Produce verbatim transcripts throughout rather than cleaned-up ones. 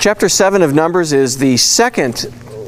Chapter seven of Numbers is the second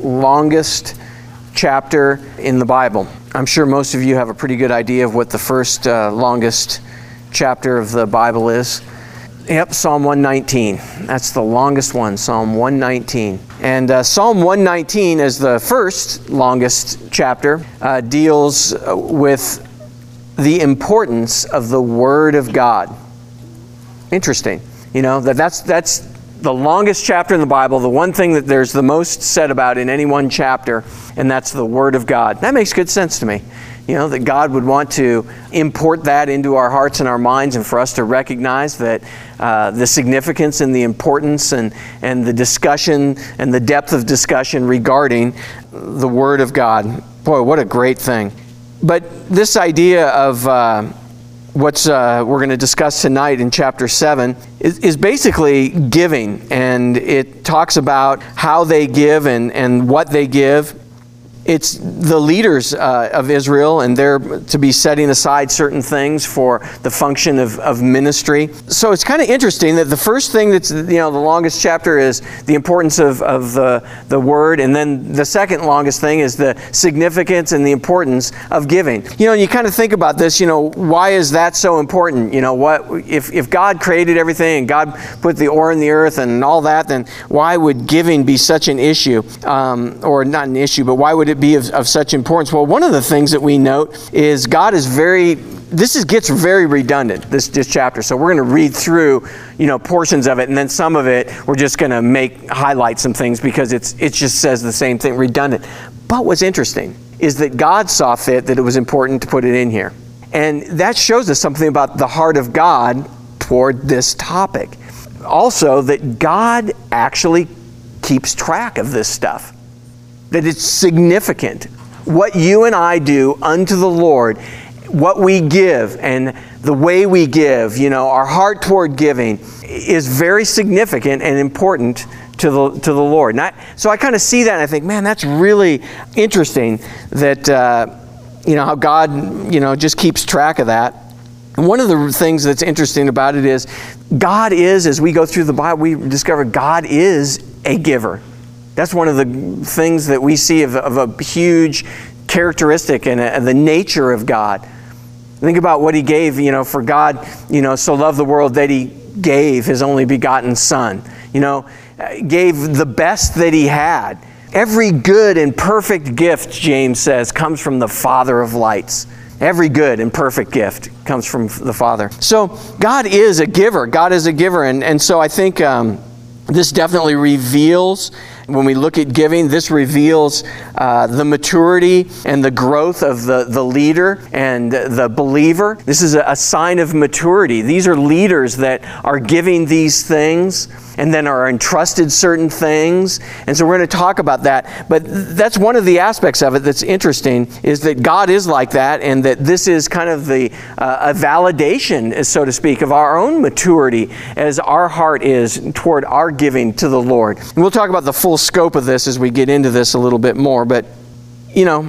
longest chapter in the Bible. I'm sure most of you have a pretty good idea of what the first uh, longest chapter of the Bible is. Yep, Psalm one nineteen. That's the longest one, Psalm one nineteen. And uh, Psalm one nineteen, as the first longest chapter, uh, deals with the importance of the Word of God. Interesting. You know, that that's that's the longest chapter in the Bible, the one thing that there's the most said about in any one chapter, and that's the Word of God. That makes good sense to me. You know, that God would want to import that into our hearts and our minds, and for us to recognize that uh, the significance and the importance and, and the discussion and the depth of discussion regarding the Word of God. Boy, what a great thing. But this idea of uh, what's uh, we're going to discuss tonight in chapter seven is, is basically giving, and it talks about how they give and, and what they give. It's the leaders uh, of Israel, and they're to be setting aside certain things for the function of, of ministry. So it's kind of interesting that the first thing that's, you know, the longest chapter is the importance of, of the, the Word, and then the second longest thing is the significance and the importance of giving. You know, you kind of think about this, you know, why is that so important? You know, what if, if God created everything and God put the ore in the earth and all that, then why would giving be such an issue? Um, or not an issue, but why would it be of, of such importance? Well, one of the things that we note is God is very, this is, gets very redundant, this, this chapter. So we're going to read through, you know, portions of it, and then some of it we're just going to make, highlight some things because it's it just says the same thing, redundant. But what's interesting is that God saw fit that it was important to put it in here. And that shows us something about the heart of God toward this topic. Also, that God actually keeps track of this stuff. That it's significant. What you and I do unto the Lord, what we give and the way we give, you know, our heart toward giving is very significant and important to the to the Lord. And I, so I kind of see that and I think, man, that's really interesting that, uh, you know, how God, you know, just keeps track of that. And one of the things that's interesting about it is God is, as we go through the Bible, we discover God is a giver. That's one of the things that we see of, of a huge characteristic and, and the nature of God. Think about what He gave, you know, for God, you know, so loved the world that He gave His only begotten Son. You know, gave the best that He had. Every good and perfect gift, James says, comes from the Father of lights. Every good and perfect gift comes from the Father. So God is a giver. God is a giver. And, and so I think um, this definitely reveals, when we look at giving, this reveals uh, the maturity and the growth of the, the leader and the believer. This is a, a sign of maturity. These are leaders that are giving these things and then are entrusted certain things. And so we're going to talk about that. But that's one of the aspects of it that's interesting, is that God is like that, and that this is kind of the uh, a validation, so to speak, of our own maturity as our heart is toward our giving to the Lord. And we'll talk about the full scope of this as we get into this a little bit more. But, you know,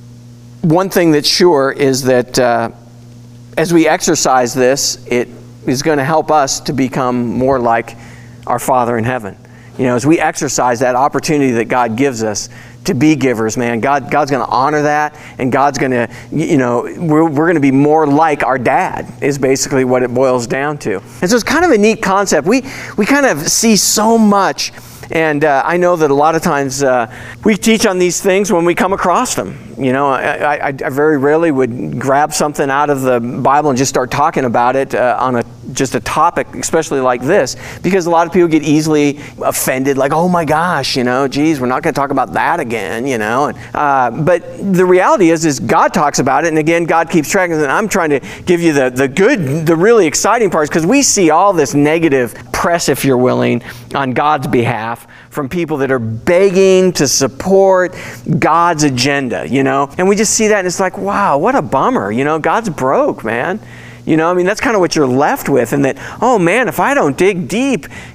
one thing that's sure is that uh, as we exercise this, it is going to help us to become more like our Father in heaven. You know, as we exercise that opportunity that God gives us to be givers, man, God, God's going to honor that, and God's going to, you know, we're, we're going to be more like our dad, is basically what it boils down to. And so it's kind of a neat concept. We, we kind of see so much. And uh, I know that a lot of times uh, we teach on these things when we come across them. You know, I, I, I very rarely would grab something out of the Bible and just start talking about it uh, on a just a topic, especially like this, because a lot of people get easily offended, like, oh my gosh, you know, geez, we're not going to talk about that again, you know. And, uh, but the reality is, is God talks about it, and again, God keeps track of it. And I'm trying to give you the, the good, the really exciting parts, because we see all this negative press, if you're willing, on God's behalf from people that are begging to support God's agenda, you know. And we just see that, and it's like, wow, what a bummer, you know, God's broke, man. You know, I mean, that's kind of what you're left with, and that, oh man, if I don't dig deep,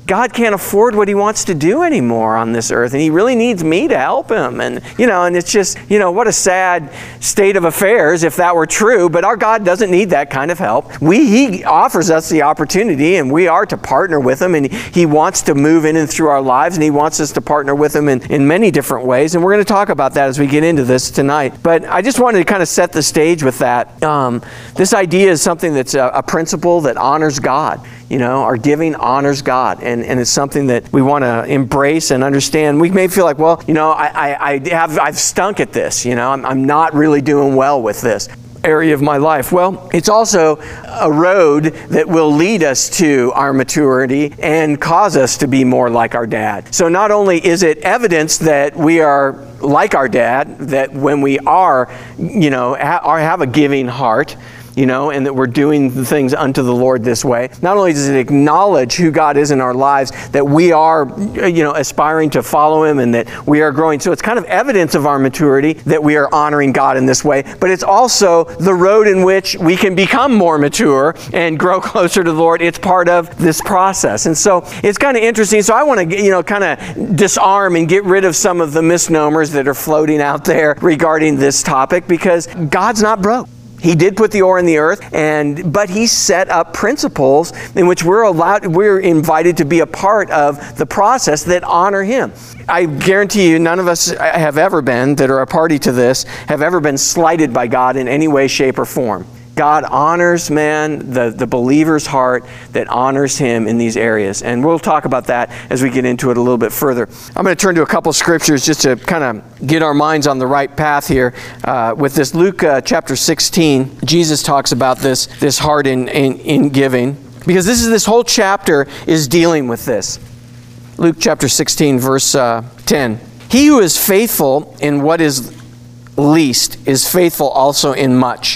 God can't afford what he wants to do anymore on this earth, and he really needs me to help him. And, you know, and it's just, you know, what a sad state of affairs if that were true, but our God doesn't need that kind of help. We, he offers us the opportunity, and we are to partner with him, and he wants to move in and through our lives, and he wants us to partner with him in, in many different ways, and we're going to talk about that as we get into this tonight. But I just wanted to kind of set the stage with that. Um, this idea is something that's a, a principle that honors God. You know, our giving honors God, and, and it's something that we want to embrace and understand. We may feel like, well, you know, I, I, I have, I've stunk at this, you know, I'm, I'm not really doing well with this area of my life. Well, it's also a road that will lead us to our maturity and cause us to be more like our dad. So not only is it evidence that we are like our dad, that when we are, you know, ha- are, have a giving heart, you know, and that we're doing the things unto the Lord this way. Not only does it acknowledge who God is in our lives, that we are, you know, aspiring to follow him and that we are growing. So it's kind of evidence of our maturity that we are honoring God in this way, but it's also the road in which we can become more mature and grow closer to the Lord. It's part of this process. And so it's kind of interesting. So I want to, you know, kind of disarm and get rid of some of the misnomers that are floating out there regarding this topic, because God's not broke. He did put the ore in the earth, and but he set up principles in which we're allowed, we're invited to be a part of the process that honor him. I guarantee you none of us have ever been, that are a party to this, have ever been slighted by God in any way, shape, or form. God honors, man, the, the believer's heart that honors him in these areas. And we'll talk about that as we get into it a little bit further. I'm going to turn to a couple scriptures just to kind of get our minds on the right path here. Uh, with this Luke uh, chapter sixteen, Jesus talks about this, this heart in, in, in giving. Because this is this whole chapter is dealing with this. Luke chapter sixteen, verse uh, ten. He who is faithful in what is least is faithful also in much.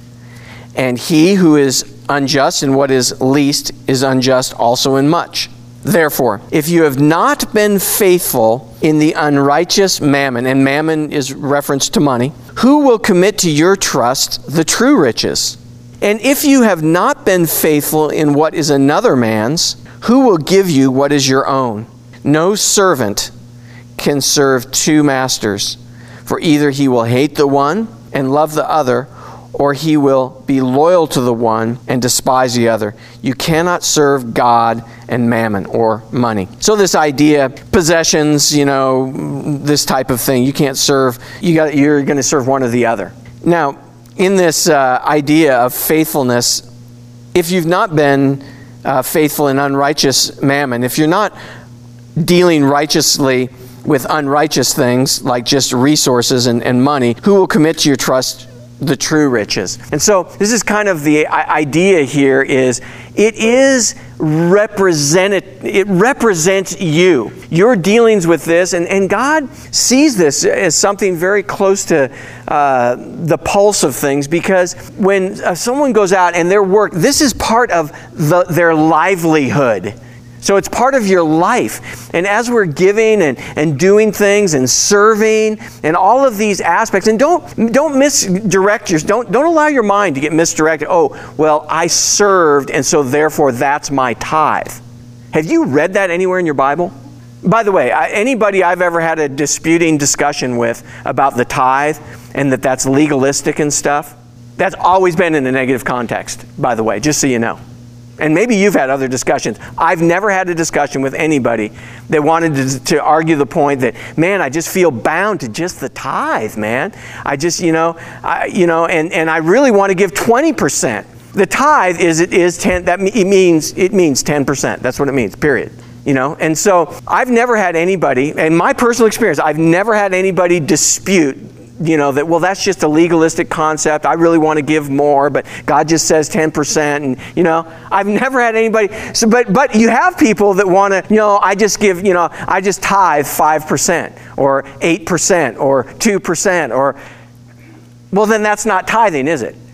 And he who is unjust in what is least is unjust also in much. Therefore, if you have not been faithful in the unrighteous mammon, and mammon is reference to money, who will commit to your trust the true riches? And if you have not been faithful in what is another man's, who will give you what is your own? No servant can serve two masters, for either he will hate the one and love the other, or he will be loyal to the one and despise the other. You cannot serve God and mammon, or money. So this idea, possessions, you know, this type of thing, you can't serve, you got, you're going to serve one or the other. Now, in this uh, idea of faithfulness, if you've not been uh, faithful in unrighteous mammon, if you're not dealing righteously with unrighteous things like just resources and, and money, who will commit to your trust the true riches? And so this is kind of the idea here is it is represented, it represents you. Your dealings with this, and, and God sees this as something very close to uh, the pulse of things, because when uh, someone goes out and their work, this is part of the, their livelihood. So it's part of your life. And as we're giving and, and doing things and serving and all of these aspects, and don't don't misdirect yours, don't don't allow your mind to get misdirected. Oh, well, I served, and so therefore that's my tithe. Have you read that anywhere in your Bible? By the way, I, anybody I've ever had a disputing discussion with about the tithe and that that's legalistic and stuff, that's always been in a negative context, by the way, just so you know. And maybe you've had other discussions. I've never had a discussion with anybody that wanted to, to argue the point that, man, I just feel bound to just the tithe, man. I just, you know, I, you know, and, and I really want to give twenty percent. The tithe is it is ten. That it means it means ten percent. That's what it means. Period. You know, and so I've never had anybody, in my personal experience, I've never had anybody dispute, you know, that, well, that's just a legalistic concept. I really want to give more, but God just says ten percent. And, you know, I've never had anybody. So, but, but you have people that want to, you know, I just give, you know, I just tithe five percent or eight percent or two percent or, well, then that's not tithing, is it?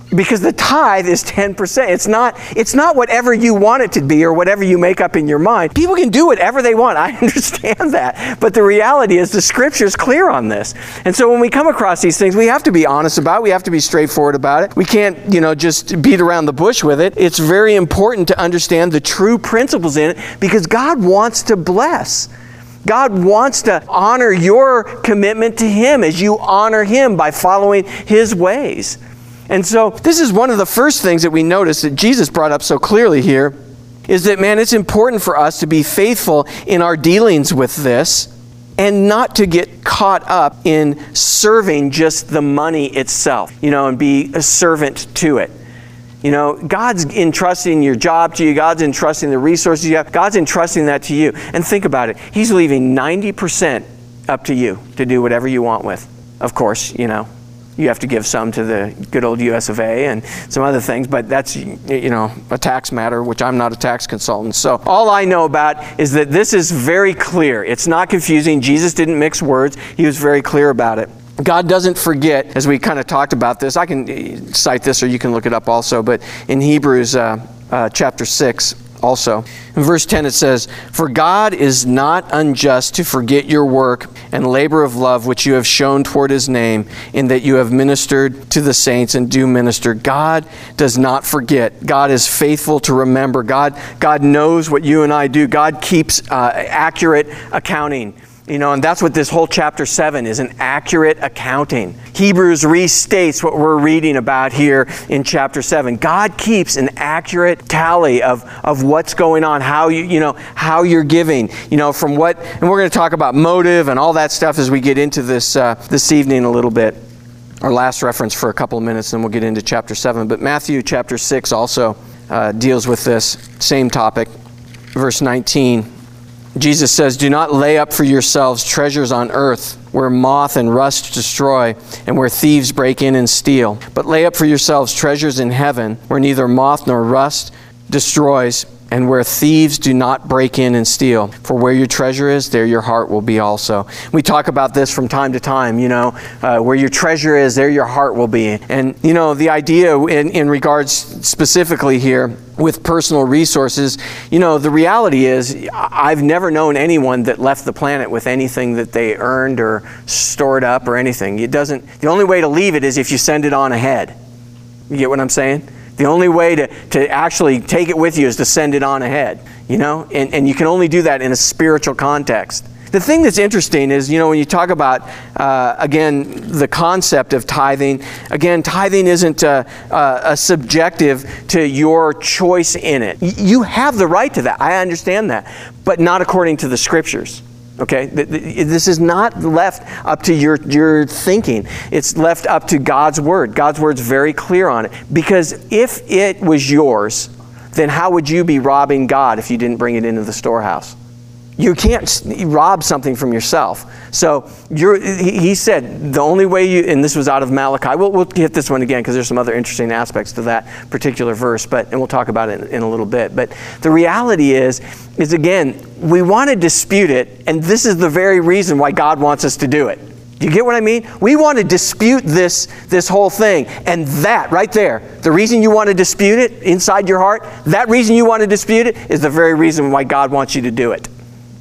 Because the tithe is ten percent. It's not, it's not whatever you want it to be or whatever you make up in your mind. People can do whatever they want. I understand that. But the reality is the Scripture is clear on this. And so when we come across these things, we have to be honest about it. We have to be straightforward about it. We can't, you know, just beat around the bush with it. It's very important to understand the true principles in it because God wants to bless. God wants to honor your commitment to Him as you honor Him by following His ways. And so this is one of the first things that we notice that Jesus brought up so clearly here is that, man, it's important for us to be faithful in our dealings with this and not to get caught up in serving just the money itself, you know, and be a servant to it. You know, God's entrusting your job to you. God's entrusting the resources you have. God's entrusting that to you. And think about it. He's leaving ninety percent up to you to do whatever you want with. Of course, you know, you have to give some to the good old U S of A and some other things, but that's, you know, a tax matter, which I'm not a tax consultant. So all I know about is that this is very clear. It's not confusing. Jesus didn't mix words. He was very clear about it. God doesn't forget, as we kind of talked about this. I can cite this or you can look it up also, but in Hebrews uh, uh, chapter six also, in verse ten it says, "For God is not unjust to forget your work and labor of love which you have shown toward His name, in that you have ministered to the saints and do minister." God does not forget. God is faithful to remember. God, God knows what you and I do. God keeps uh, accurate accounting. You know, and that's what this whole chapter seven is, an accurate accounting. Hebrews restates what we're reading about here in chapter seven. God keeps an accurate tally of, of what's going on, how you, you know, how you're giving, you know, from what, and we're going to talk about motive and all that stuff as we get into this uh, this evening a little bit. Our last reference for a couple of minutes, and we'll get into chapter seven. But Matthew chapter six also uh, deals with this same topic. Verse nineteen. Jesus says, "Do not lay up for yourselves treasures on earth, where moth and rust destroy, and where thieves break in and steal. But lay up for yourselves treasures in heaven, where neither moth nor rust destroys, and where thieves do not break in and steal. For where your treasure is, there your heart will be also." We talk about this from time to time, you know, uh, where your treasure is, there your heart will be. And, you know, the idea in, in regards specifically here with personal resources, you know, the reality is I've never known anyone that left the planet with anything that they earned or stored up or anything. It doesn't, the only way to leave it is if you send it on ahead. You get what I'm saying? The only way to, to actually take it with you is to send it on ahead, you know? And, and you can only do that in a spiritual context. The thing that's interesting is, you know, when you talk about, uh, again, the concept of tithing, again, tithing isn't a, a, a subjective to your choice in it. You have the right to that. I understand that, but not according to the Scriptures. Okay, this is not left up to your, your thinking. It's left up to God's Word. God's Word's very clear on it. Because if it was yours, then how would you be robbing God if you didn't bring it into the storehouse? You can't rob something from yourself. So you're, he said the only way you, and this was out of Malachi. We'll, we'll hit this one again because there's some other interesting aspects to that particular verse, but and we'll talk about it in, in a little bit. But the reality is, is again, we want to dispute it, and this is the very reason why God wants us to do it. Do you get what I mean? We want to dispute this, this whole thing. And that right there, the reason you want to dispute it inside your heart, that reason you want to dispute it is the very reason why God wants you to do it.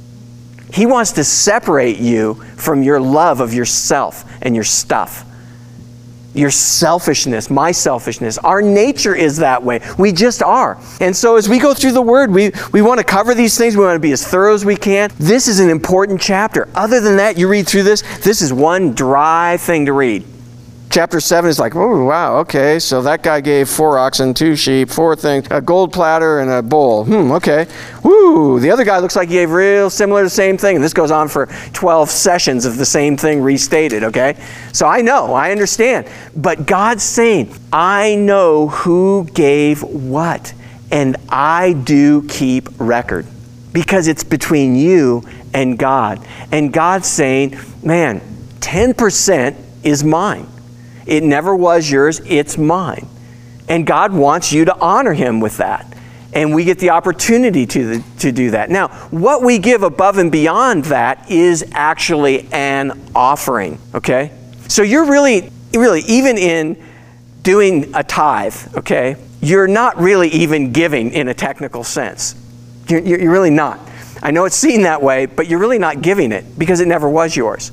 He wants to separate you from your love of yourself and your stuff. Your selfishness, my selfishness. Our nature is that way. We just are. And so as we go through the Word, we, we want to cover these things. We want to be as thorough as we can. This is an important chapter. Other than that, you read through this, this is one dry thing to read. Chapter seven is like, oh, wow, okay, so that guy gave four oxen, two sheep, four things, a gold platter, and a bowl. Hmm, okay. Woo, the other guy looks like he gave real similar to the same thing. And this goes on for twelve sessions of the same thing restated, okay? So I know, I understand. But God's saying, I know who gave what, and I do keep record. Because it's between you and God. And God's saying, man, ten percent is mine. It never was yours, it's mine. And God wants you to honor Him with that. And we get the opportunity to, to do that. Now, what we give above and beyond that is actually an offering, okay? So you're really, really, even in doing a tithe, okay, you're not really even giving in a technical sense. You're, you're really not. I know it's seen that way, but you're really not giving it because it never was yours.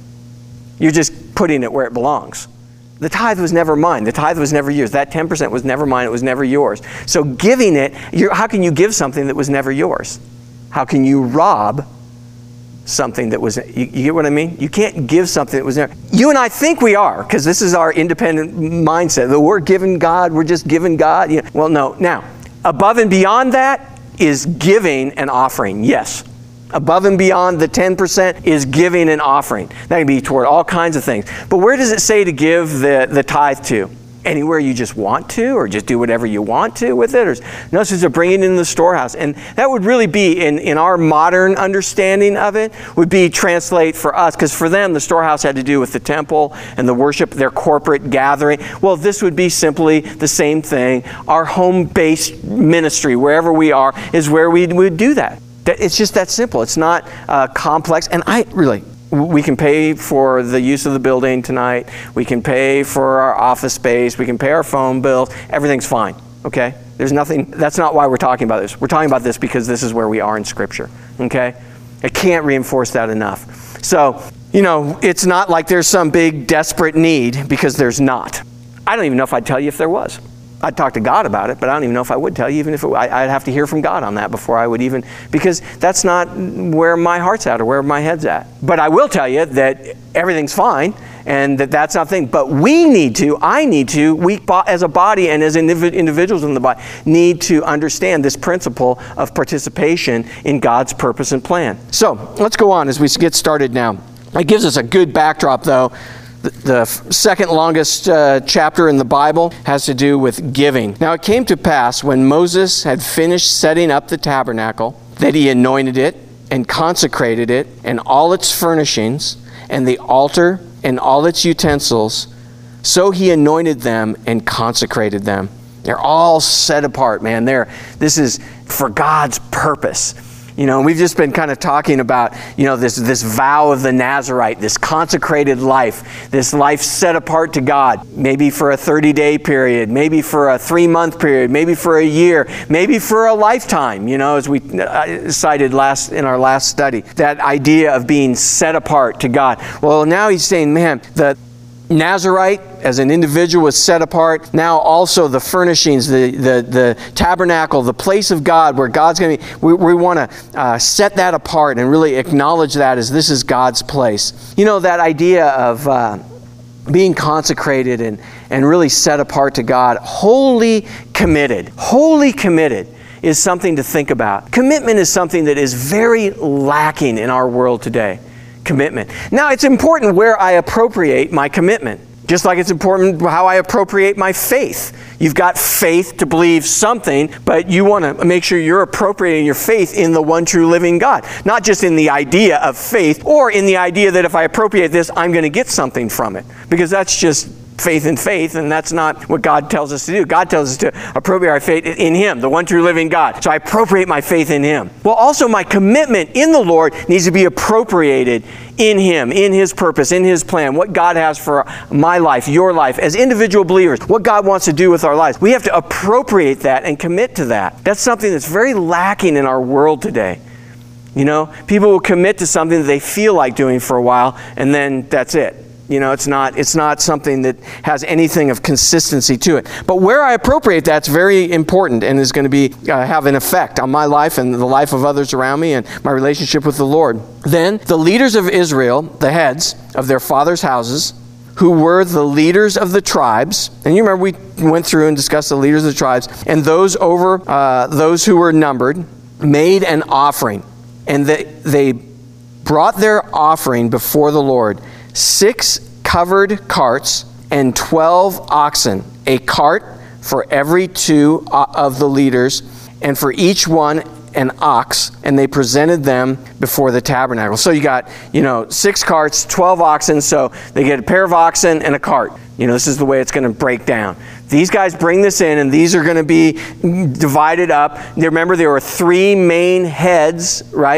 You're just putting it where it belongs. The tithe was never mine. The tithe was never yours. That ten percent was never mine. It was never yours. So giving it, you're, how can you give something that was never yours? How can you rob something that was, you, you get what I mean? You can't give something that was never. You and I think we are, because this is our independent mindset. That we're giving God, we're just giving God. You know, well, no. Now, above and beyond that is giving and offering, yes. Above and beyond the ten percent is giving and offering. That can be toward all kinds of things. But where does it say to give the, the tithe to? Anywhere you just want to, or just do whatever you want to with it? Or, no, it says to bring it in the storehouse. And that would really be, in, in our modern understanding of it, would be translate for us, because for them the storehouse had to do with the temple and the worship, their corporate gathering. Well, this would be simply the same thing. Our home-based ministry, wherever we are, is where we would do that. It's just that simple. It's not uh, complex. And I really, we can pay for the use of the building tonight. We can pay for our office space. We can pay our phone bills. Everything's fine, okay? There's nothing, that's not why we're talking about this. We're talking about this because this is where we are in Scripture, okay? I can't reinforce that enough. So, you know, it's not like there's some big desperate need, because there's not. I don't even know if I'd tell you if there was. I'd talk to God about it, but I don't even know if I would tell you, even if it, I'd have to hear from God on that before I would even, because that's not where my heart's at or where my head's at. But I will tell you that everything's fine and that that's not the thing. But we need to, I need to, we as a body and as individuals in the body, need to understand this principle of participation in God's purpose and plan. So let's go on as we get started now. It gives us a good backdrop, though. The second longest uh, chapter in the Bible has to do with giving. Now it came to pass, when Moses had finished setting up the tabernacle, that he anointed it and consecrated it and all its furnishings and the altar and all its utensils. So he anointed them and consecrated them. They're all set apart, man. They're, this is for God's purpose. You know, we've just been kind of talking about, you know, this, this vow of the Nazarite, this consecrated life, this life set apart to God, maybe for a thirty-day period, maybe for a three-month period, maybe for a year, maybe for a lifetime, you know, as we cited last in our last study, that idea of being set apart to God. Well, now he's saying, man, the Nazarite as an individual was set apart. Now also the furnishings, the, the, the tabernacle, the place of God where God's going to be, we, we want to uh, set that apart and really acknowledge that as this is God's place. You know, that idea of uh, being consecrated and, and really set apart to God, wholly committed, wholly committed is something to think about. Commitment is something that is very lacking in our world today. Commitment. Now, it's important where I appropriate my commitment. Just like it's important how I appropriate my faith. You've got faith to believe something, but you want to make sure you're appropriating your faith in the one true living God. Not just in the idea of faith, or in the idea that if I appropriate this, I'm going to get something from it. Because that's just faith in faith, and that's not what God tells us to do. God tells us to appropriate our faith in Him, the one true living God. So I appropriate my faith in Him. Well, also my commitment in the Lord needs to be appropriated in Him, in His purpose, in His plan, what God has for my life, your life, as individual believers, what God wants to do with our lives. We have to appropriate that and commit to that. That's something that's very lacking in our world today. You know, people will commit to something that they feel like doing for a while, and then that's it. You know, it's not it's not something that has anything of consistency to it. But where I appropriate that's very important and is going to be uh, have an effect on my life and the life of others around me and my relationship with the Lord. Then the leaders of Israel, the heads of their fathers' houses, who were the leaders of the tribes, and you remember we went through and discussed the leaders of the tribes, and those over uh, those who were numbered, made an offering, and they they brought their offering before the Lord. Six covered carts and twelve oxen, a cart for every two of the leaders, and for each one an ox, and they presented them before the tabernacle. So you got, you know, six carts, twelve oxen, so they get a pair of oxen and a cart. You know, this is the way it's going to break down. These guys bring this in, and these are going to be divided up. Remember, there were three main heads, right?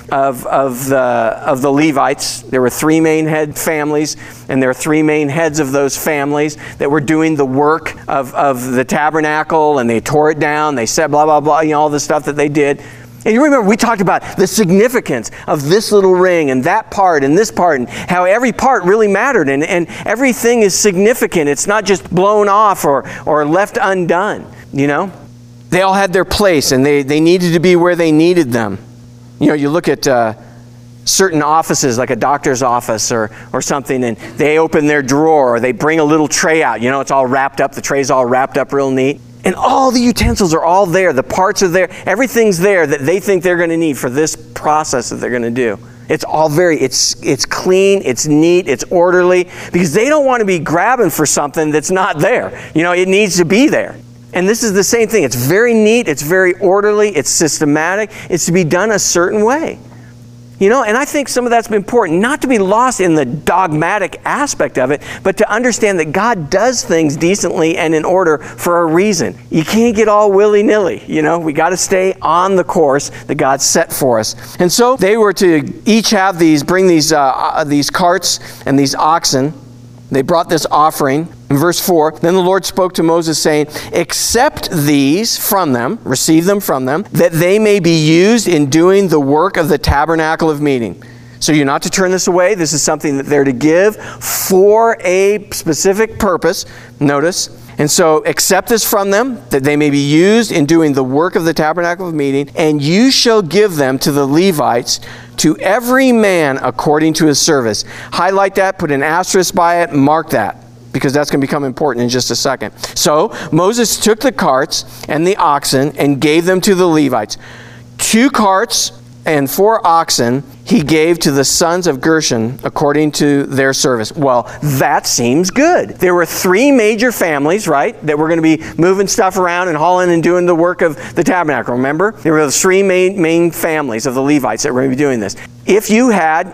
of, of, the, of the Levites. There were three main head families, and there are three main heads of those families that were doing the work of, of the tabernacle, and they tore it down, they said blah, blah, blah, you know, all the stuff that they did. And you remember we talked about the significance of this little ring and that part and this part, and how every part really mattered, and, and everything is significant. It's not just blown off or, or left undone, you know. They all had their place, and they, they needed to be where they needed them. You know, you look at uh, certain offices, like a doctor's office or, or something, and they open their drawer, or they bring a little tray out. You know, it's all wrapped up. The tray's all wrapped up real neat. And all the utensils are all there. The parts are there. Everything's there that they think they're going to need for this process that they're going to do. It's all very, it's it's clean, it's neat, it's orderly, because they don't want to be grabbing for something that's not there. You know, it needs to be there. And this is the same thing. It's very neat, it's very orderly, it's systematic, it's to be done a certain way. You know, and I think some of that's important, not to be lost in the dogmatic aspect of it, but to understand that God does things decently and in order for a reason. You can't get all willy-nilly, you know. We got to stay on the course that God set for us. And so they were to each have these, bring these, uh, these carts and these oxen. They brought this offering. In verse four, then the Lord spoke to Moses, saying, accept these from them, receive them from them, that they may be used in doing the work of the tabernacle of meeting. So you're not to turn this away. This is something that they're to give for a specific purpose. Notice. And so accept this from them, that they may be used in doing the work of the tabernacle of meeting, and you shall give them to the Levites, to every man according to his service. Highlight that, put an asterisk by it, mark that, because that's going to become important in just a second. So Moses took the carts and the oxen and gave them to the Levites. Two carts and four oxen he gave to the sons of Gershon according to their service. Well, that seems good. There were three major families, right, that were going to be moving stuff around and hauling and doing the work of the tabernacle. Remember? There were the three main, main families of the Levites that were going to be doing this. If you had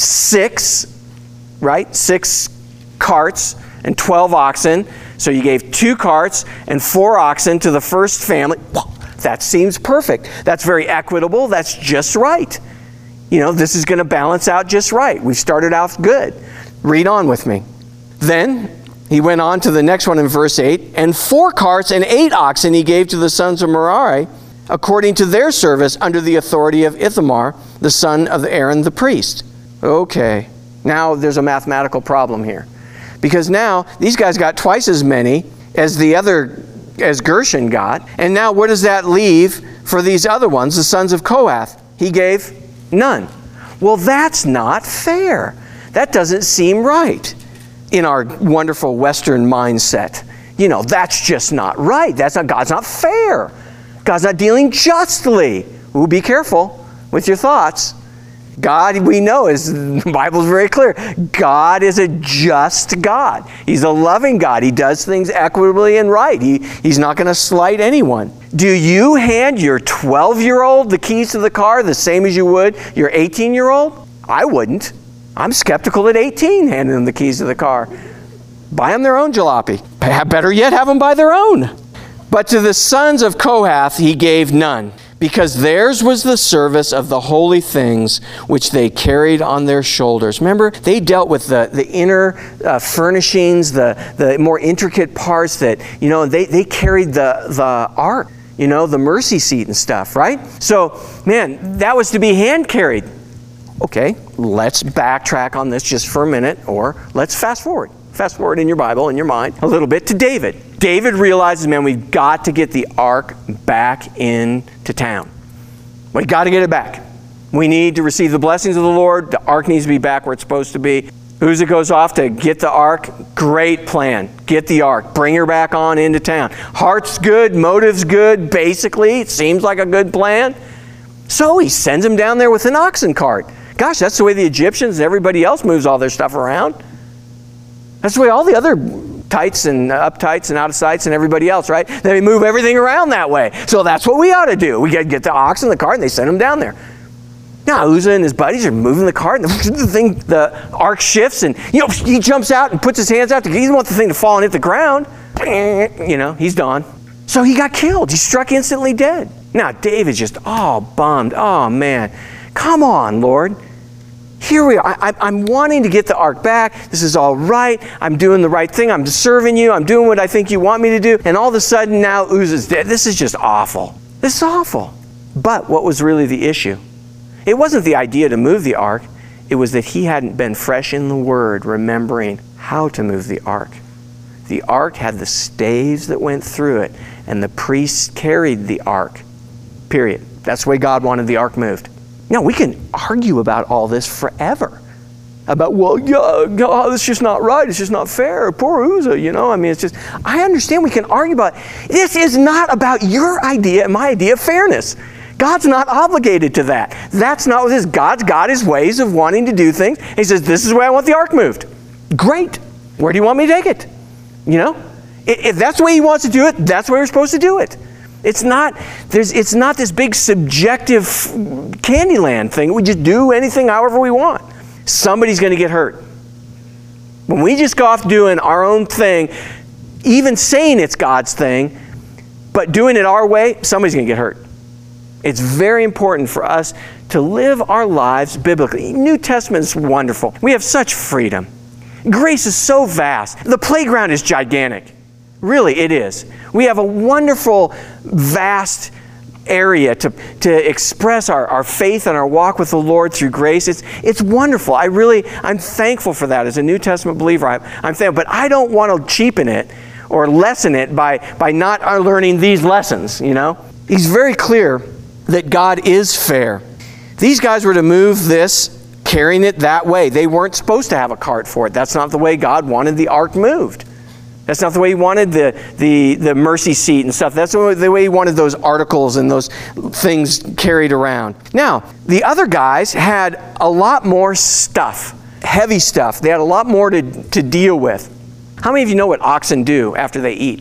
six, right, six carts and twelve oxen, so you gave two carts and four oxen to the first family, well, that seems perfect. That's very equitable. That's just right. You know, this is going to balance out just right. We've started out good. Read on with me. Then he went on to the next one in verse eight. And four carts and eight oxen he gave to the sons of Merari, according to their service under the authority of Ithamar, the son of Aaron the priest. Okay. Now there's a mathematical problem here. Because now these guys got twice as many as the other, as Gershon got. And now what does that leave for these other ones, the sons of Kohath? He gave none. Well, that's not fair. That doesn't seem right in our wonderful Western mindset. You know, that's just not right. That's not, God's not fair. God's not dealing justly. Ooh, be careful with your thoughts. God, we know, is the Bible is very clear. God is a just God. He's a loving God. He does things equitably and right. He, he's not going to slight anyone. Do you hand your twelve-year-old the keys to the car the same as you would your eighteen-year-old? I wouldn't. I'm skeptical at eighteen handing them the keys to the car. Buy them their own jalopy. Better yet, have them buy their own. But to the sons of Kohath he gave none, because theirs was the service of the holy things which they carried on their shoulders. Remember, they dealt with the, the inner uh, furnishings, the, the more intricate parts that, you know, they, they carried the, the ark, you know, the mercy seat and stuff, right? So, man, that was to be hand carried. Okay, let's backtrack on this just for a minute, or let's fast forward. Fast forward in your Bible, in your mind, a little bit to David. David realizes, man, we've got to get the ark back into town. We've got to get it back. We need to receive the blessings of the Lord. The ark needs to be back where it's supposed to be. Uzzah goes off to get the ark. Great plan. Get the ark. Bring her back on into town. Heart's good. Motive's good. Basically, it seems like a good plan. So he sends him down there with an oxen cart. Gosh, that's the way the Egyptians and everybody else moves all their stuff around. That's the way all the other tights and uptights and out of sights and everybody else, right? They move everything around that way. So that's what we ought to do. We got to get the ox in the cart and they send them down there. Now Uzzah and his buddies are moving the cart, and the thing, the ark shifts, and you know he jumps out and puts his hands out. To, he doesn't want the thing to fall and hit the ground. You know, he's gone. So he got killed. He struck instantly dead. Now David's just all bummed. Oh man, Come on, Lord. Here we are. I, I'm wanting to get the ark back. This is all right. I'm doing the right thing. I'm serving you. I'm doing what I think you want me to do. And all of a sudden now Uzzah's dead. This is just awful. This is awful. But what was really the issue? It wasn't the idea to move the ark. It was that he hadn't been fresh in the Word, remembering how to move the ark. The ark had the staves that went through it, and the priests carried the ark. Period. That's the way God wanted the ark moved. Now, we can argue about all this forever. About, well, yeah, no, it's just not right. It's just not fair. Poor Uzzah, you know. I mean, it's just, I understand we can argue about it. This is not about your idea and my idea of fairness. God's not obligated to that. That's not what this is. God's got his ways of wanting to do things. He says, this is the way I want the ark moved. Great. Where do you want me to take it? You know? If that's the way he wants to do it, that's the way we're supposed to do it. It's not, there's, it's not this big subjective Candyland thing. We just do anything however we want. Somebody's going to get hurt. When we just go off doing our own thing, even saying it's God's thing, but doing it our way, somebody's going to get hurt. It's very important for us to live our lives biblically. New Testament is wonderful. We have such freedom. Grace is so vast. The playground is gigantic. Really, it is. We have a wonderful, vast area to, to express our, our faith and our walk with the Lord through grace. It's, it's wonderful. I really, I'm thankful for that as a New Testament believer. I, I'm thankful, but I don't want to cheapen it or lessen it by, by not learning these lessons, you know. He's very clear that God is fair. These guys were to move this, carrying it that way. They weren't supposed to have a cart for it. That's not the way God wanted the ark moved. That's not the way he wanted the, the, the mercy seat and stuff. That's the way he wanted those articles and those things carried around. Now, the other guys had a lot more stuff, heavy stuff. They had a lot more to, to deal with. How many of you know what oxen do after they eat?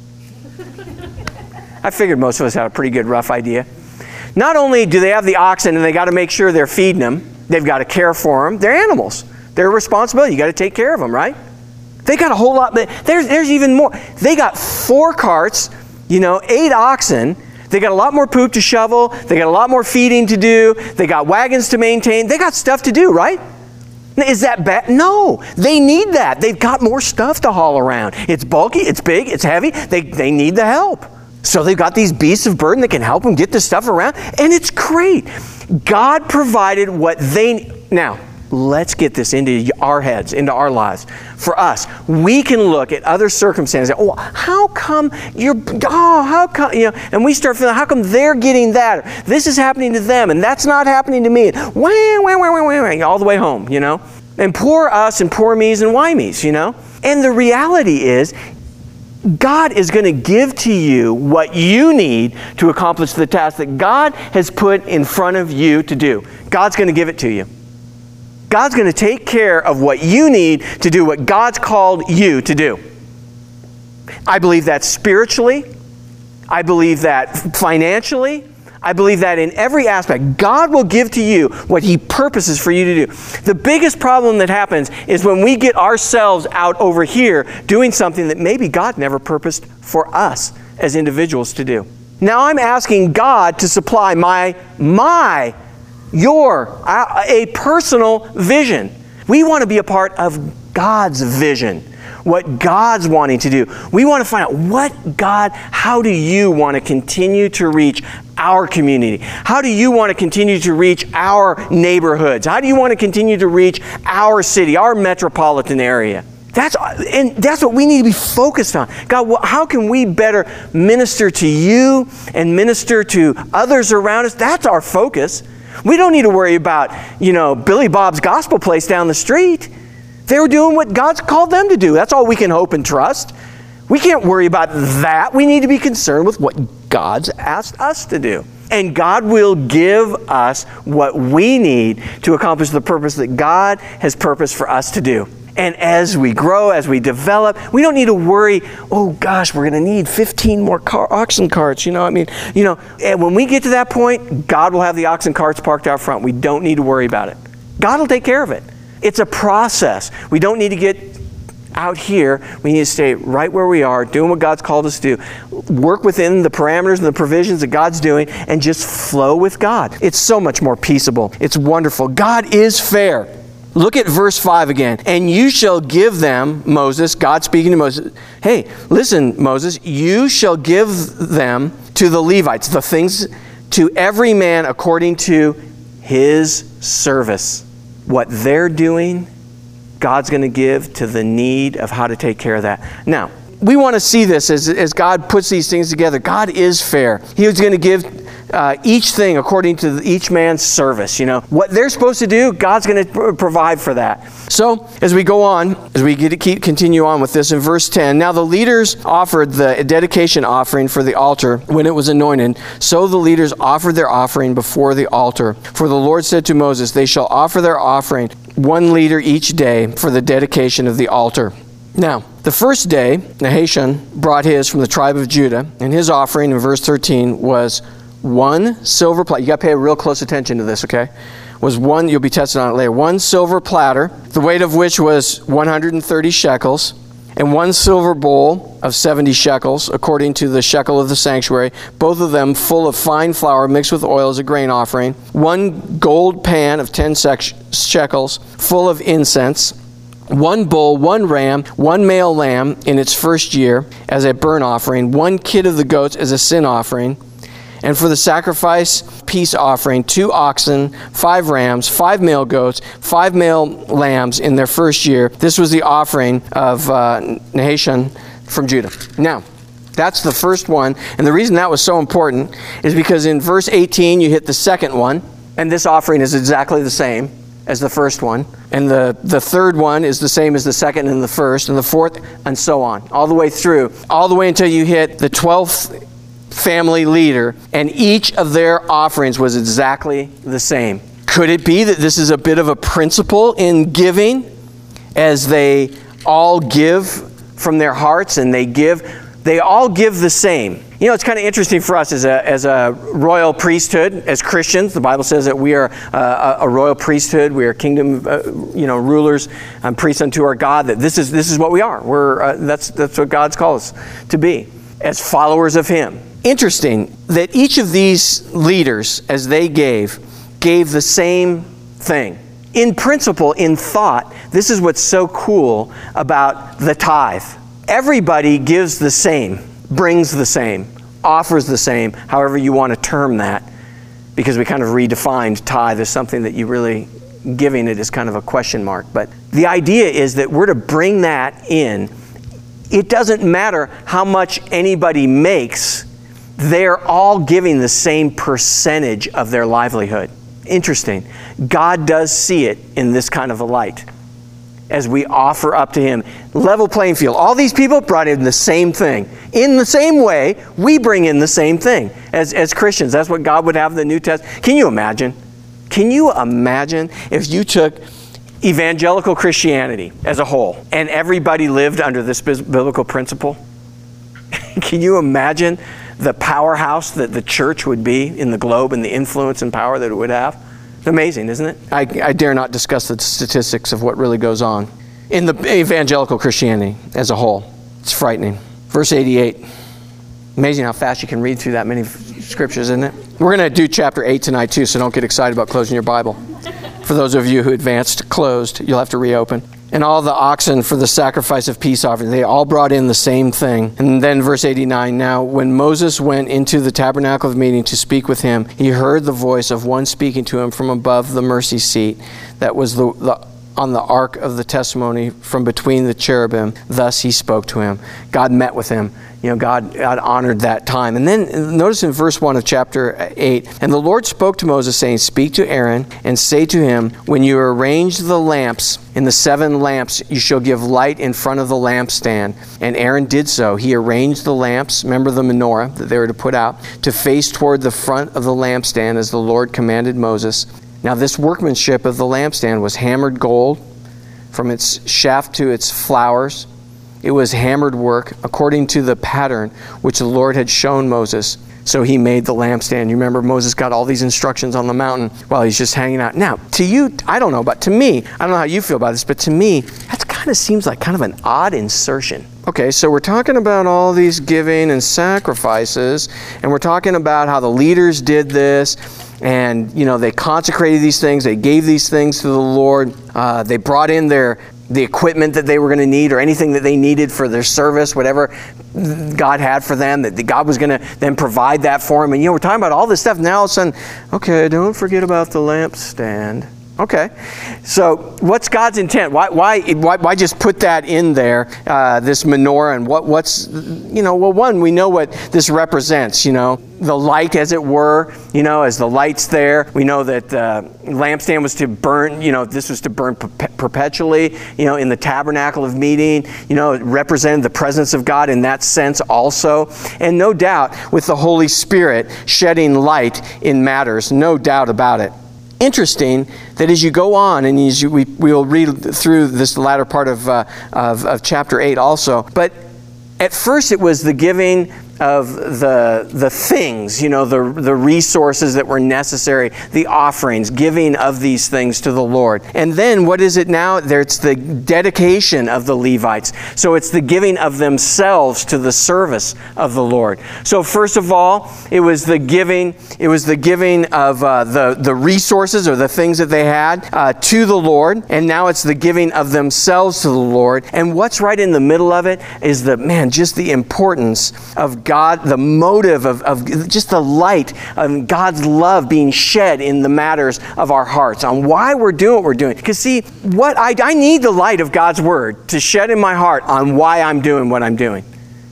I figured most of us had a pretty good rough idea. Not only do they have the oxen and they got to make sure they're feeding them, they've got to care for them. They're animals. They're a responsibility. You got to take care of them, right? They got a whole lot. There's, there's even more. They got four carts, you know, eight oxen. They got a lot more poop to shovel. They got a lot more feeding to do. They got wagons to maintain. They got stuff to do, right? Is that bad? No. They need that. They've got more stuff to haul around. It's bulky. It's big. It's heavy. They, they need the help. So they've got these beasts of burden that can help them get this stuff around. And it's great. God provided what they... Now, let's get this into our heads, into our lives. For us, we can look at other circumstances. Oh, how come you're, oh, how come, you know, and we start feeling, how come they're getting that? This is happening to them, and that's not happening to me. Wah, wah, wah, wah, wah, all the way home, you know? And poor us and poor me's and why me's, you know? And the reality is, God is going to give to you what you need to accomplish the task that God has put in front of you to do. God's going to give it to you. God's going to take care of what you need to do what God's called you to do. I believe that spiritually. I believe that financially. I believe that in every aspect. God will give to you what He purposes for you to do. The biggest problem that happens is when we get ourselves out over here doing something that maybe God never purposed for us as individuals to do. Now I'm asking God to supply my, my, your, a personal vision. We want to be a part of God's vision. What God's wanting to do. We want to find out what God, how do you want to continue to reach our community? How do you want to continue to reach our neighborhoods? How do you want to continue to reach our city, our metropolitan area? That's, and that's what we need to be focused on. God, how can we better minister to you and minister to others around us? That's our focus. We don't need to worry about, you know, Billy Bob's gospel place down the street. They were doing what God's called them to do. That's all we can hope and trust. We can't worry about that. We need to be concerned with what God's asked us to do. And God will give us what we need to accomplish the purpose that God has purposed for us to do. And as we grow, as we develop, we don't need to worry, oh gosh, we're going to need fifteen more car, oxen carts. You know, I mean, you know, and when we get to that point, God will have the oxen carts parked out front. We don't need to worry about it. God will take care of it. It's a process. We don't need to get out here. We need to stay right where we are, doing what God's called us to do. Work within the parameters and the provisions that God's doing and just flow with God. It's so much more peaceable. It's wonderful. God is fair. Look at verse five again. And you shall give them, Moses, God speaking to Moses, hey, listen, Moses, you shall give them to the Levites, the things to every man according to his service. What they're doing, God's going to give to the need of how to take care of that. Now, we want to see this as, as God puts these things together. God is fair. He was going to give uh, each thing according to each man's service. You know, what they're supposed to do, God's going to pr- provide for that. So, as we go on, as we get to keep continue on with this in verse ten, now the leaders offered the dedication offering for the altar when it was anointed. So the leaders offered their offering before the altar. For the Lord said to Moses, they shall offer their offering one liter each day for the dedication of the altar. Now, the first day, Nahashon brought his from the tribe of Judah, and his offering in verse thirteen was one silver platter. You got to pay real close attention to this, okay? Was one, you'll be tested on it later, one silver platter, the weight of which was one hundred thirty shekels, and one silver bowl of seventy shekels, according to the shekel of the sanctuary, both of them full of fine flour mixed with oil as a grain offering, one gold pan of ten shekels, full of incense, one bull, one ram, one male lamb in its first year as a burnt offering, one kid of the goats as a sin offering, and for the sacrifice peace offering, two oxen, five rams, five male goats, five male lambs in their first year. This was the offering of uh, Nahashon from Judah. Now, that's the first one, and the reason that was so important is because in verse eighteen you hit the second one, and this offering is exactly the same as the first one, and the, the third one is the same as the second and the first, and the fourth, and so on, all the way through, all the way until you hit the twelfth family leader, and each of their offerings was exactly the same. Could it be that this is a bit of a principle in giving, as they all give from their hearts, and they give, they all give the same? You know, it's kind of interesting for us as a as a royal priesthood, as Christians. The Bible says that we are uh, a royal priesthood. We are kingdom, uh, you know, rulers and priests unto our God. That this is this is what we are. We're uh, that's that's what God's called us to be, as followers of Him. Interesting that each of these leaders, as they gave, gave the same thing. In principle, in thought, this is what's so cool about the tithe. Everybody gives the same, brings the same, offers the same, however you want to term that, because we kind of redefined tithe as something that you really, giving it is kind of a question mark. But the idea is that we're to bring that in. It doesn't matter how much anybody makes, they're all giving the same percentage of their livelihood. Interesting. God does see it in this kind of a light as we offer up to Him. Level playing field. All these people brought in the same thing. In the same way, we bring in the same thing as, as Christians. That's what God would have in the New Testament. Can you imagine? Can you imagine if you took evangelical Christianity as a whole and everybody lived under this biblical principle? Can you imagine the powerhouse that the church would be in the globe and the influence and power that it would have? It's amazing, isn't it? I, I dare not discuss the statistics of what really goes on in the evangelical Christianity as a whole. It's frightening. Verse eighty-eight. Amazing how fast you can read through that many scriptures, isn't it? We're going to do chapter eight tonight too, so don't get excited about closing your Bible. For those of you who advanced closed, you'll have to reopen. And all the oxen for the sacrifice of peace offering, they all brought in the same thing. And then verse eighty-nine, now when Moses went into the tabernacle of meeting to speak with him, he heard the voice of one speaking to him from above the mercy seat that was the, the on the ark of the testimony from between the cherubim. Thus he spoke to him. God met with him. You know, God, God honored that time. And then notice in verse one of chapter eight, and the Lord spoke to Moses, saying, speak to Aaron and say to him, when you arrange the lamps in the seven lamps, you shall give light in front of the lampstand. And Aaron did so. He arranged the lamps, remember the menorah that they were to put out, to face toward the front of the lampstand as the Lord commanded Moses. Now this workmanship of the lampstand was hammered gold from its shaft to its flowers. It was hammered work according to the pattern which the Lord had shown Moses. So he made the lampstand. You remember Moses got all these instructions on the mountain while he's just hanging out. Now, to you, I don't know, but to me, I don't know how you feel about this, but to me, that's kind kind of seems like kind of an odd insertion. Okay, so we're talking about all these giving and sacrifices, and we're talking about how the leaders did this, and, you know, they consecrated these things, they gave these things to the Lord, uh, they brought in their the equipment that they were going to need or anything that they needed for their service, whatever God had for them, that God was going to then provide that for them. And, you know, we're talking about all this stuff. Now all of a sudden, okay, don't forget about the lampstand. Okay, so what's God's intent? Why, why, why, why just put that in there, uh, this menorah, and what, what's, you know, well, one, we know what this represents, you know, the light, as it were, you know, as the light's there. We know that uh, lampstand was to burn, you know, this was to burn per- perpetually, you know, in the tabernacle of meeting, you know, it represented the presence of God in that sense also. And no doubt with the Holy Spirit shedding light in matters, no doubt about it. Interesting that as you go on, and as you, we will read through this latter part of, uh, of of chapter eight also, but at first it was the giving of the the things, you know, the the resources that were necessary, the offerings, giving of these things to the Lord. And then what is it now? There, it's the dedication of the Levites. So it's the giving of themselves to the service of the Lord. So first of all, it was the giving. It was the giving of uh, the the resources or the things that they had uh, to the Lord. And now it's the giving of themselves to the Lord. And what's right in the middle of it is the man, just the importance of God, the motive of, of just the light of God's love being shed in the matters of our hearts on why we're doing what we're doing. Because see, what I, I need the light of God's word to shed in my heart on why I'm doing what I'm doing.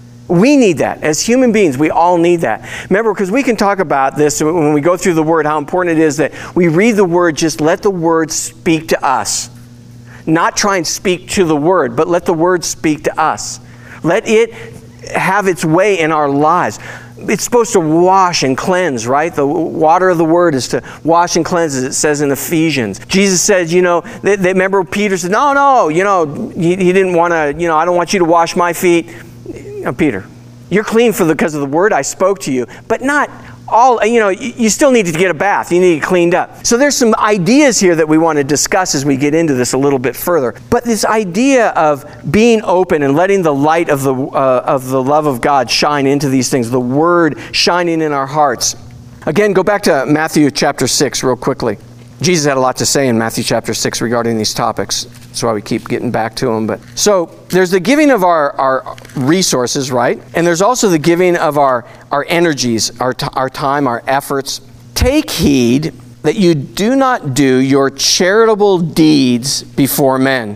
We need that. As human beings, we all need that. Remember, because we can talk about this when we go through the word, how important it is that we read the word, just let the word speak to us. Not try and speak to the word, but let the word speak to us. Let it have its way in our lives. It's supposed to wash and cleanse, right? The water of the word is to wash and cleanse, as it says in Ephesians. Jesus said, you know, they, they remember Peter said, no, no, you know, he, he didn't want to, you know, I don't want you to wash my feet. You know, Peter, you're clean for the, because of the word I spoke to you, but not all, you know, you still need to get a bath. You need to get cleaned up. So there's some ideas here that we want to discuss as we get into this a little bit further. But this idea of being open and letting the light of the uh, of the love of God shine into these things, the word shining in our hearts. Again, go back to Matthew chapter six real quickly. Jesus had a lot to say in Matthew chapter six regarding these topics. That's why we keep getting back to them. But so there's the giving of our, our resources, right? And there's also the giving of our, our energies, our, t- our time, our efforts. Take heed that you do not do your charitable deeds before men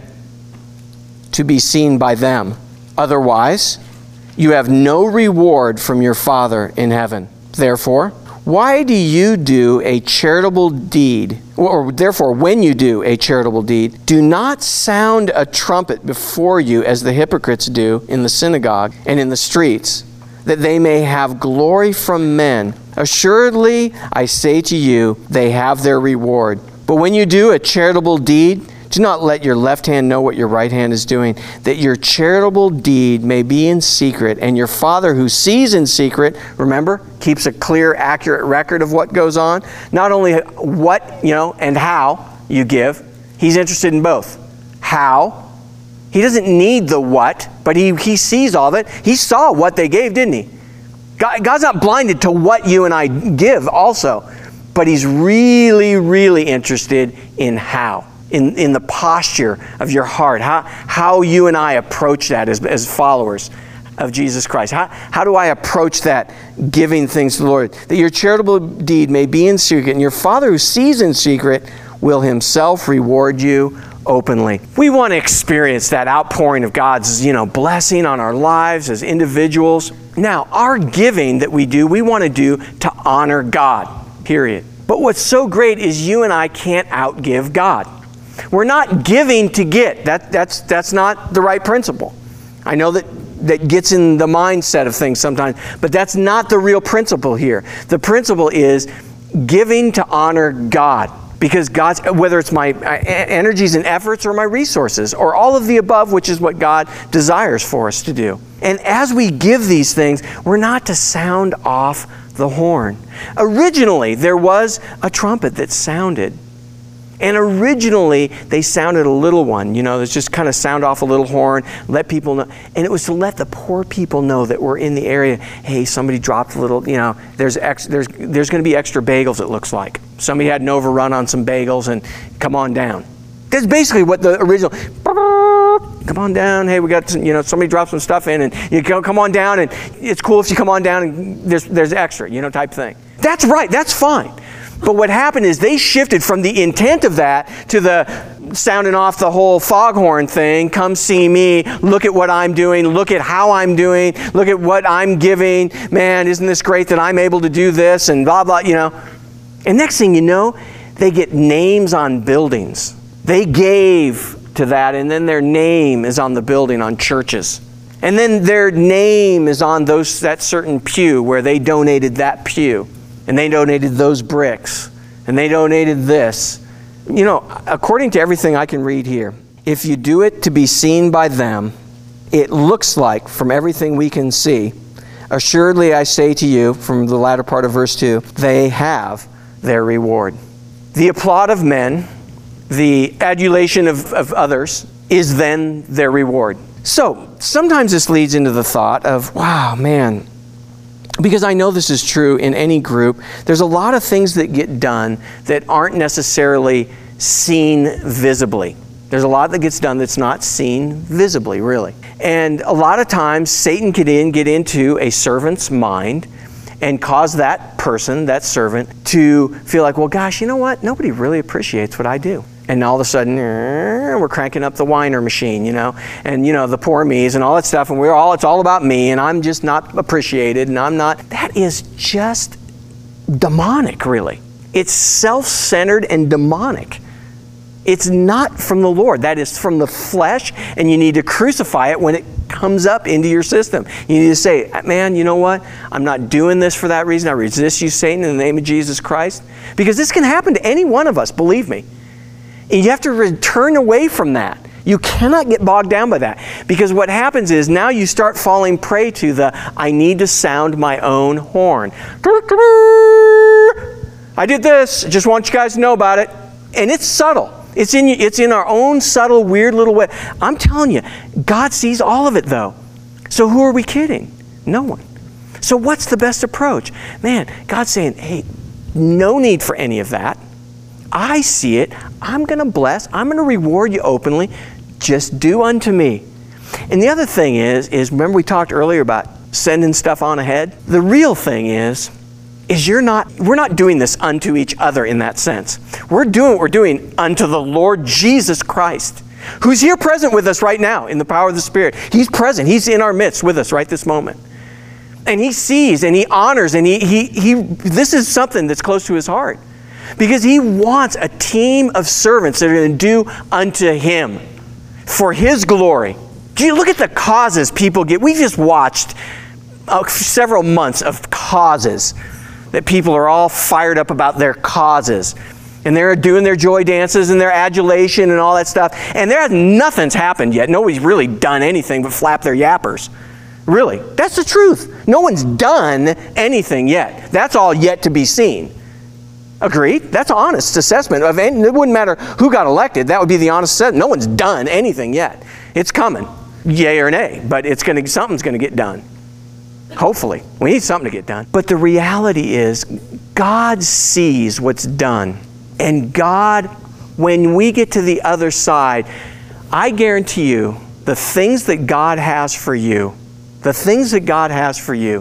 to be seen by them. Otherwise, you have no reward from your Father in heaven. Therefore, why do you do a charitable deed? Or therefore, when you do a charitable deed, do not sound a trumpet before you as the hypocrites do in the synagogue and in the streets, that they may have glory from men. Assuredly, I say to you, they have their reward. But when you do a charitable deed, do not let your left hand know what your right hand is doing, that your charitable deed may be in secret, and your Father who sees in secret, remember, keeps a clear, accurate record of what goes on. Not only what, you know, and how you give, he's interested in both. How? He doesn't need the what, but he, he sees all of it. He saw what they gave, didn't he? God, God's not blinded to what you and I give also, but he's really, really interested in how. In, in the posture of your heart, how, how you and I approach that as, as followers of Jesus Christ. How, how do I approach that giving things to the Lord? That your charitable deed may be in secret, and your Father who sees in secret will himself reward you openly. We want to experience that outpouring of God's, you know, blessing on our lives as individuals. Now, our giving that we do, we want to do to honor God, period. But what's so great is you and I can't outgive God. We're not giving to get. That, that's, that's not the right principle. I know that that gets in the mindset of things sometimes, but that's not the real principle here. The principle is giving to honor God. Because God's, whether it's my energies and efforts or my resources, or all of the above, which is what God desires for us to do. And as we give these things, we're not to sound off the horn. Originally, there was a trumpet that sounded. And originally, they sounded a little one. You know, it's just kind of sound off a little horn, let people know. And it was to let the poor people know that we're in the area. Hey, somebody dropped a little, you know, there's ex, there's there's going to be extra bagels, it looks like. Somebody had an overrun on some bagels, and come on down. That's basically what the original, come on down. Hey, we got, some, you know, somebody dropped some stuff in, and you go, come on down, and it's cool if you come on down, and there's there's extra, you know, type thing. That's right, that's fine. But what happened is they shifted from the intent of that to the sounding off the whole foghorn thing. Come see me. Look at what I'm doing. Look at how I'm doing. Look at what I'm giving. Man, isn't this great that I'm able to do this and blah, blah, you know. And next thing you know, they get names on buildings. They gave to that, and then their name is on the building, on churches. And then their name is on those that certain pew where they donated that pew. And they donated those bricks. And they donated this. You know, according to everything I can read here, if you do it to be seen by them, it looks like, from everything we can see, assuredly I say to you, from the latter part of verse two, they have their reward. The applaud of men, the adulation of, of others, is then their reward. So, sometimes this leads into the thought of, wow, man, because I know this is true in any group, there's a lot of things that get done that aren't necessarily seen visibly. There's a lot that gets done that's not seen visibly, really. And a lot of times, Satan can in, get into a servant's mind and cause that person, that servant, to feel like, well, gosh, you know what? Nobody really appreciates what I do. And all of a sudden, we're cranking up the whiner machine, you know, and, you know, the poor me's and all that stuff. And we're all, it's all about me, and I'm just not appreciated, and I'm not. That is just demonic, really. It's self-centered and demonic. It's not from the Lord. That is from the flesh, and you need to crucify it when it comes up into your system. You need to say, man, you know what? I'm not doing this for that reason. I resist you, Satan, in the name of Jesus Christ. Because this can happen to any one of us, believe me. And you have to return away from that. You cannot get bogged down by that. Because what happens is now you start falling prey to the, I need to sound my own horn. I did this. Just want you guys to know about it. And it's subtle. It's in, it's in our own subtle, weird little way. I'm telling you, God sees all of it, though. So who are we kidding? No one. So what's the best approach? Man, God's saying, hey, no need for any of that. I see it. I'm going to bless. I'm going to reward you openly. Just do unto me. And the other thing is, is remember we talked earlier about sending stuff on ahead? The real thing is, is you're not, we're not doing this unto each other in that sense. We're doing what we're doing unto the Lord Jesus Christ, who's here present with us right now in the power of the Spirit. He's present. He's in our midst with us right this moment. And He sees and He honors and he, he, he, this is something that's close to His heart. Because He wants a team of servants that are going to do unto Him for His glory. Do you look at the causes people get? We've just watched uh, several months of causes that people are all fired up about their causes. And they're doing their joy dances and their adulation and all that stuff. And there nothing's happened yet. Nobody's really done anything but flap their yappers. Really. That's the truth. No one's done anything yet. That's all yet to be seen. Agreed? That's an honest assessment. Of any, it wouldn't matter who got elected. That would be the honest assessment. No one's done anything yet. It's coming. Yay or nay. But it's gonna, something's going to get done. Hopefully. We need something to get done. But the reality is, God sees what's done. And God, when we get to the other side, I guarantee you, the things that God has for you, the things that God has for you,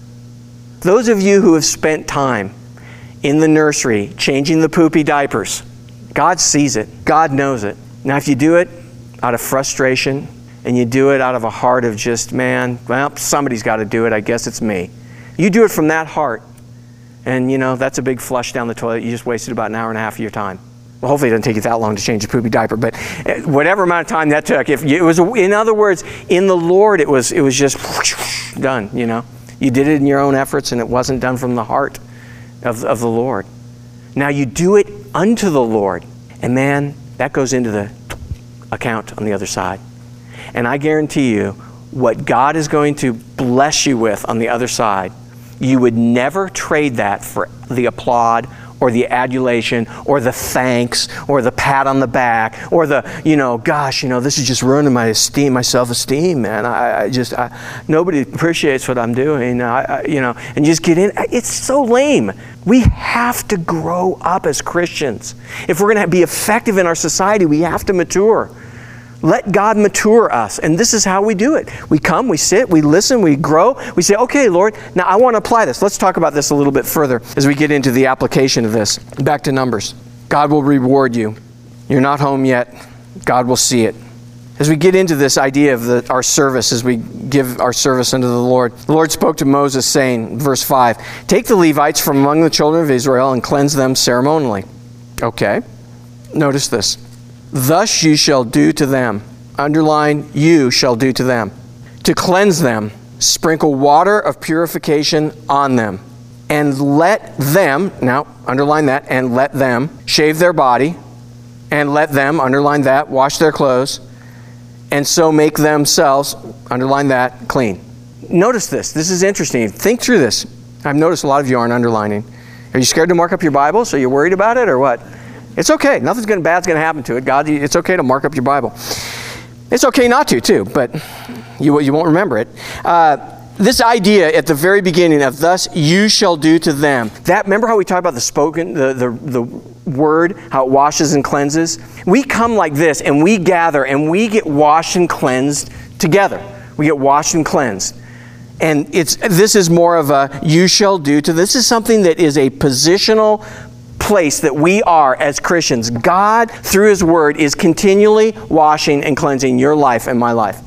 those of you who have spent time in the nursery changing the poopy diapers, God sees it. God knows it. Now, if you do it out of frustration, and you do it out of a heart of just, man, well, somebody's got to do it. I guess it's me. You do it from that heart. And, you know, that's a big flush down the toilet. You just wasted about an hour and a half of your time. Well, hopefully it doesn't take you that long to change a poopy diaper, but whatever amount of time that took, if you, it was, in other words, in the Lord, it was, it was just whoosh, done, you know. You did it in your own efforts, and it wasn't done from the heart of, of the Lord. Now, you do it unto the Lord, and man, that goes into the account on the other side. And I guarantee you, what God is going to bless you with on the other side, you would never trade that for the applaud or the adulation or the thanks or the pat on the back or the, you know, gosh, you know, this is just ruining my esteem, my self-esteem, man. I, I just, I, nobody appreciates what I'm doing, I, I, you know, and just get in. It's so lame. We have to grow up as Christians. If we're going to be effective in our society, we have to mature. Let God mature us. And this is how we do it. We come, we sit, we listen, we grow. We say, okay, Lord, now I want to apply this. Let's talk about this a little bit further as we get into the application of this. Back to Numbers. God will reward you. You're not home yet. God will see it. As we get into this idea of the, our service, as we give our service unto the Lord, the Lord spoke to Moses saying, verse five, take the Levites from among the children of Israel and cleanse them ceremonially. Okay. Notice this. Thus you shall do to them. Underline, you shall do to them. To cleanse them, sprinkle water of purification on them. And let them, now underline that, and let them shave their body. And let them, underline that, wash their clothes. And so make themselves, underline that, clean. Notice this. This is interesting. Think through this. I've noticed a lot of you aren't underlining. Are you scared to mark up your Bible? So you're worried about it or what? It's okay. Nothing's gonna, bad's going to happen to it. God, it's okay to mark up your Bible. It's okay not to, too, but you, you won't remember it. Uh, this idea at the very beginning of thus you shall do to them. That, remember how we talked about the spoken, the, the, the word, how it washes and cleanses? We come like this and we gather and we get washed and cleansed together. We get washed and cleansed. And it's this is more of a you shall do to. This is something that is a positional place that we are as Christians. God, through His Word, is continually washing and cleansing your life and my life.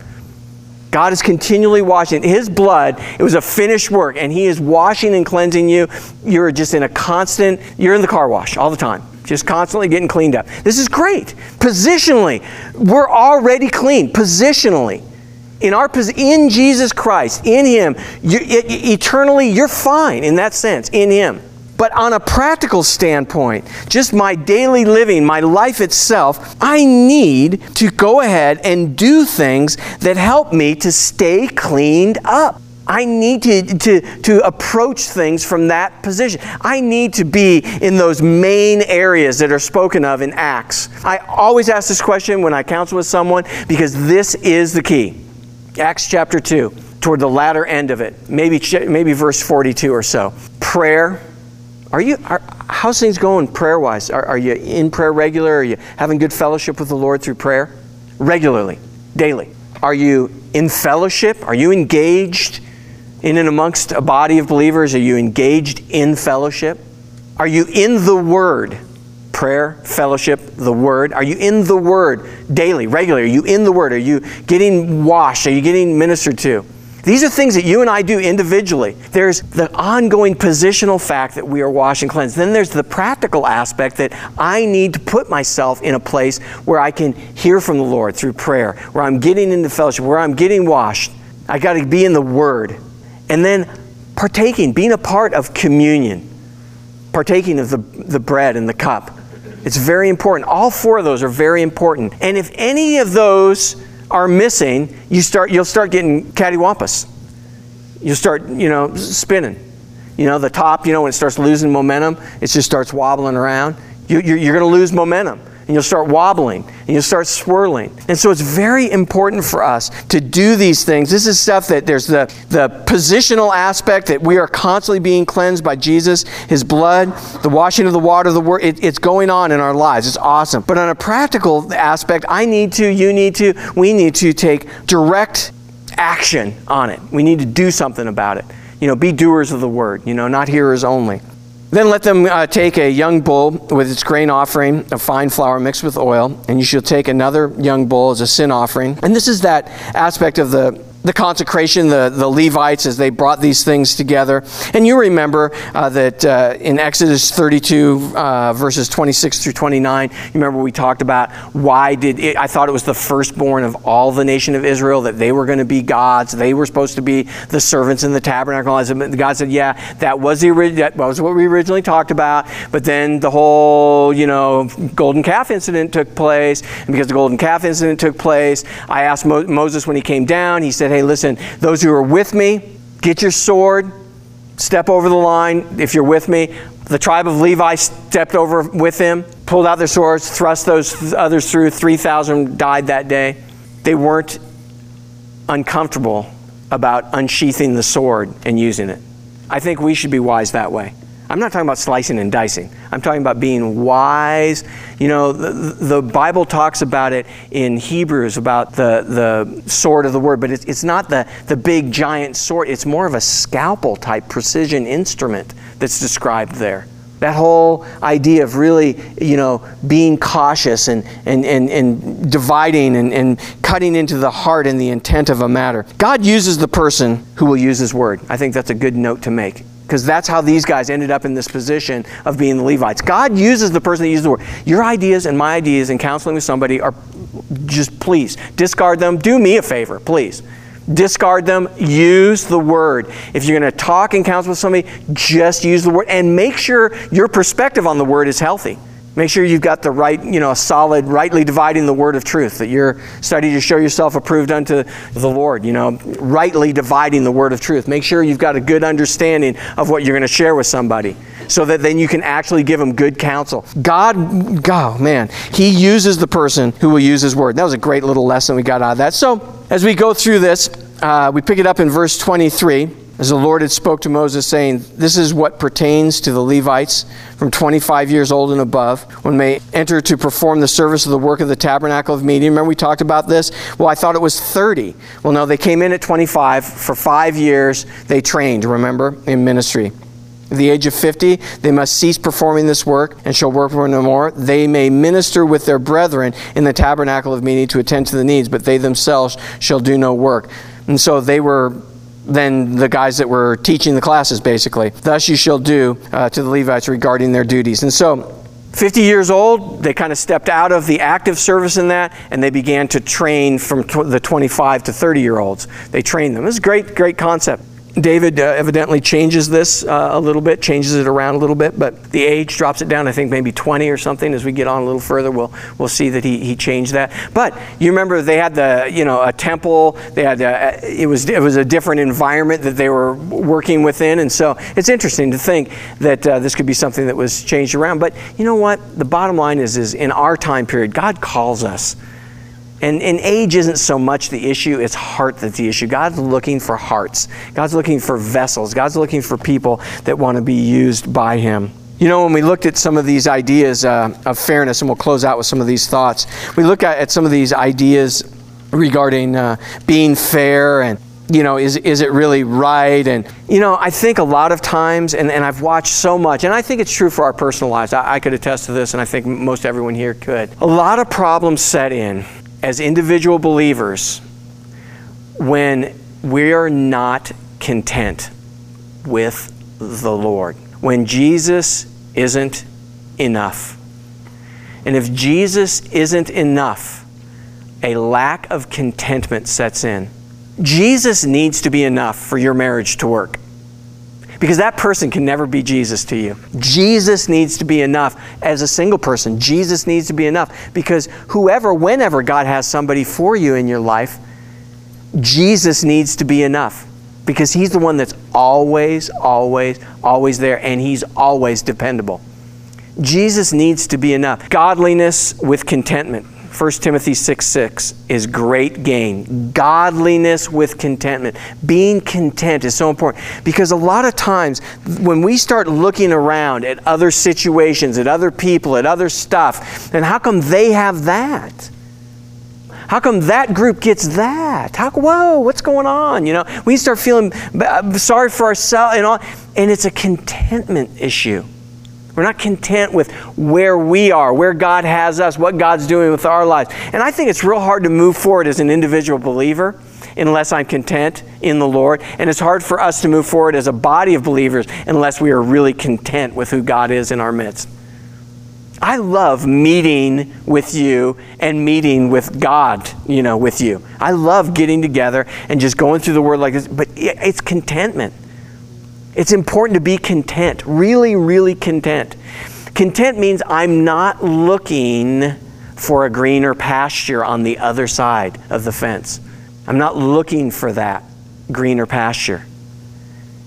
God is continually washing. His blood, it was a finished work, and He is washing and cleansing you. You're just in a constant, you're in the car wash all the time, just constantly getting cleaned up. This is great. Positionally, we're already clean. Positionally. In our in Jesus Christ, in Him, you, eternally, you're fine in that sense, in Him. But on a practical standpoint, just my daily living, my life itself, I need to go ahead and do things that help me to stay cleaned up. I need to, to, to approach things from that position. I need to be in those main areas that are spoken of in Acts. I always ask this question when I counsel with someone because this is the key. Acts chapter two, toward the latter end of it, maybe, maybe verse forty-two or so. Prayer. Are you, are, how's things going prayer-wise? Are, are you in prayer regular? Are you having good fellowship with the Lord through prayer? Regularly, daily. Are you in fellowship? Are you engaged in and amongst a body of believers? Are you engaged in fellowship? Are you in the Word? Prayer, fellowship, the Word. Are you in the Word daily, regularly? Are you in the Word? Are you getting washed? Are you getting ministered to? These are things that you and I do individually. There's the ongoing positional fact that we are washed and cleansed. Then there's the practical aspect that I need to put myself in a place where I can hear from the Lord through prayer, where I'm getting into fellowship, where I'm getting washed. I got to be in the Word. And then partaking, being a part of communion, partaking of the, the bread and the cup. It's very important. All four of those are very important. And if any of those are missing, you start, you'll start getting cattywampus. You'll start, you know, spinning. You know, the top, you know, when it starts losing momentum, it just starts wobbling around. You, you're, you're going to lose momentum. And you'll start wobbling. And you'll start swirling. And so it's very important for us to do these things. This is stuff that there's the, the positional aspect that we are constantly being cleansed by Jesus, His blood, the washing of the water, the word. It, it's going on in our lives. It's awesome. But on a practical aspect, I need to, you need to, we need to take direct action on it. We need to do something about it. You know, be doers of the word, you know, not hearers only. Then let them uh, take a young bull with its grain offering, of fine flour mixed with oil, and you shall take another young bull as a sin offering. And this is that aspect of the the consecration, the, the Levites, as they brought these things together. And you remember uh, that uh, in Exodus thirty-two, uh, verses twenty-six through twenty-nine, you remember we talked about why did it, I thought it was the firstborn of all the nation of Israel, that they were going to be gods. They were supposed to be the servants in the tabernacle. God said, yeah, that was, the, that was what we originally talked about. But then the whole, you know, golden calf incident took place. And because the golden calf incident took place, I asked Mo- Moses when he came down, he said, hey, listen, those who are with me, get your sword, step over the line if you're with me. The tribe of Levi stepped over with him, pulled out their swords, thrust those others through. three thousand died that day. They weren't uncomfortable about unsheathing the sword and using it. I think we should be wise that way. I'm not talking about slicing and dicing. I'm talking about being wise. You know, the, the Bible talks about it in Hebrews, about the, the sword of the word, but it's, it's not the, the big giant sword. It's more of a scalpel type precision instrument that's described there. That whole idea of really, you know, being cautious and, and, and, and dividing and, and cutting into the heart and the intent of a matter. God uses the person who will use His word. I think that's a good note to make, because that's how these guys ended up in this position of being the Levites. God uses the person that uses the word. Your ideas and my ideas in counseling with somebody are just, please, discard them. Do me a favor, please. Discard them. Use the word. If you're going to talk and counsel with somebody, just use the word. And make sure your perspective on the word is healthy. Make sure you've got the right, you know, solid, rightly dividing the word of truth, that you're studying to show yourself approved unto the Lord, you know, rightly dividing the word of truth. Make sure you've got a good understanding of what you're going to share with somebody, so that then you can actually give them good counsel. God, God, man, He uses the person who will use His word. That was a great little lesson we got out of that. So as we go through this, uh, we pick it up in verse twenty-three. As the Lord had spoke to Moses, saying, this is what pertains to the Levites from twenty-five years old and above, when they enter to perform the service of the work of the tabernacle of meeting. Remember we talked about this? Well, I thought it was thirty. Well, no, they came in at twenty-five. For five years, they trained, remember, in ministry. At the age of fifty, they must cease performing this work and shall work no more. They may minister with their brethren in the tabernacle of meeting to attend to the needs, but they themselves shall do no work. And so they were then the guys that were teaching the classes, basically. Thus you shall do uh, to the Levites regarding their duties. And so, fifty years old, they kind of stepped out of the active service in that, and they began to train from tw- the twenty-five to thirty-year-olds. They trained them. It was a great, great concept. David uh, evidently changes this uh, a little bit, changes it around a little bit, but the age drops it down, I think maybe twenty or something. As we get on a little further, we'll we'll see that he he changed that. But you remember they had the, you know, a temple, they had a, it was it was a different environment that they were working within, and so it's interesting to think that uh, this could be something that was changed around. But you know what? The bottom line is, is in our time period, God calls us. And, and age isn't so much the issue, it's heart that's the issue. God's looking for hearts. God's looking for vessels. God's looking for people that want to be used by Him. You know, when we looked at some of these ideas uh, of fairness, and we'll close out with some of these thoughts, we look at, at some of these ideas regarding uh, being fair and, you know, is is it really right? And, you know, I think a lot of times, and, and I've watched so much, and I think it's true for our personal lives. I, I could attest to this, and I think most everyone here could. A lot of problems set in as individual believers when we're not content with the Lord, when Jesus isn't enough. And if Jesus isn't enough, a lack of contentment sets in. Jesus needs to be enough for your marriage to work, because that person can never be Jesus to you. Jesus needs to be enough as a single person. Jesus needs to be enough, because whoever, whenever God has somebody for you in your life, Jesus needs to be enough, because He's the one that's always, always, always there, and He's always dependable. Jesus needs to be enough. Godliness with contentment. First Timothy six six is great gain. Godliness with contentment. Being content is so important, because a lot of times when we start looking around at other situations, at other people, at other stuff, and how come they have that? How come that group gets that? How, whoa, what's going on? You know, we start feeling sorry for ourselves and all, and it's a contentment issue. We're not content with where we are, where God has us, what God's doing with our lives. And I think it's real hard to move forward as an individual believer unless I'm content in the Lord. And it's hard for us to move forward as a body of believers unless we are really content with who God is in our midst. I love meeting with you and meeting with God, you know, with you. I love getting together and just going through the Word like this, but it's contentment. It's important to be content, really, really content. Content means I'm not looking for a greener pasture on the other side of the fence. I'm not looking for that greener pasture.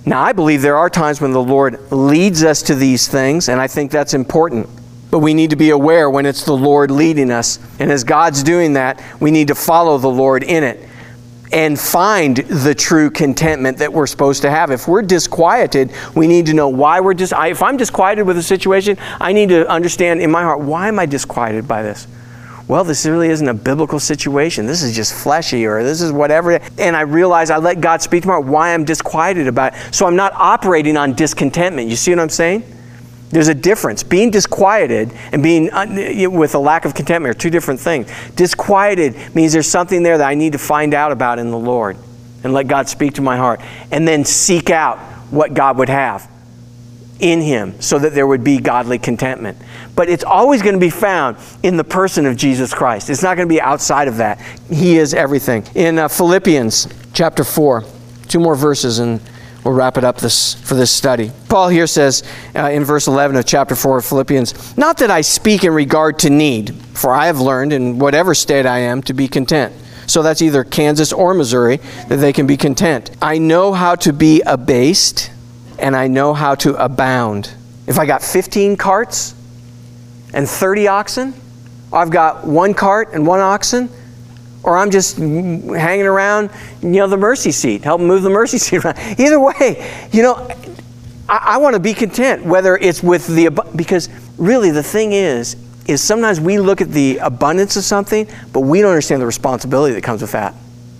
Now, I believe there are times when the Lord leads us to these things, and I think that's important. But we need to be aware when it's the Lord leading us. And as God's doing that, we need to follow the Lord in it and find the true contentment that we're supposed to have. If we're disquieted, we need to know why we're dis- I, if I'm disquieted with a situation, I need to understand in my heart, why am I disquieted by this? Well, this really isn't a biblical situation. This is just fleshy, or this is whatever. And I realize I let God speak to my heart why I'm disquieted about it. So I'm not operating on discontentment. You see what I'm saying? There's a difference. Being disquieted and being un- with a lack of contentment are two different things. Disquieted means there's something there that I need to find out about in the Lord and let God speak to my heart. And then seek out what God would have in Him so that there would be godly contentment. But it's always going to be found in the person of Jesus Christ. It's not going to be outside of that. He is everything. In uh, Philippians chapter four, two more verses and we'll wrap it up this for this study. Paul here says uh, in verse eleven of chapter four of Philippians, "Not that I speak in regard to need, for I have learned in whatever state I am to be content." So that's either Kansas or Missouri, that they can be content. "I know how to be abased, and I know how to abound." If I got fifteen carts and thirty oxen, or I've got one cart and one oxen, or I'm just hanging around, you know, the mercy seat, helping move the mercy seat around. Either way, you know, I, I want to be content, whether it's with the, because really the thing is, is sometimes we look at the abundance of something, but we don't understand the responsibility that comes with that.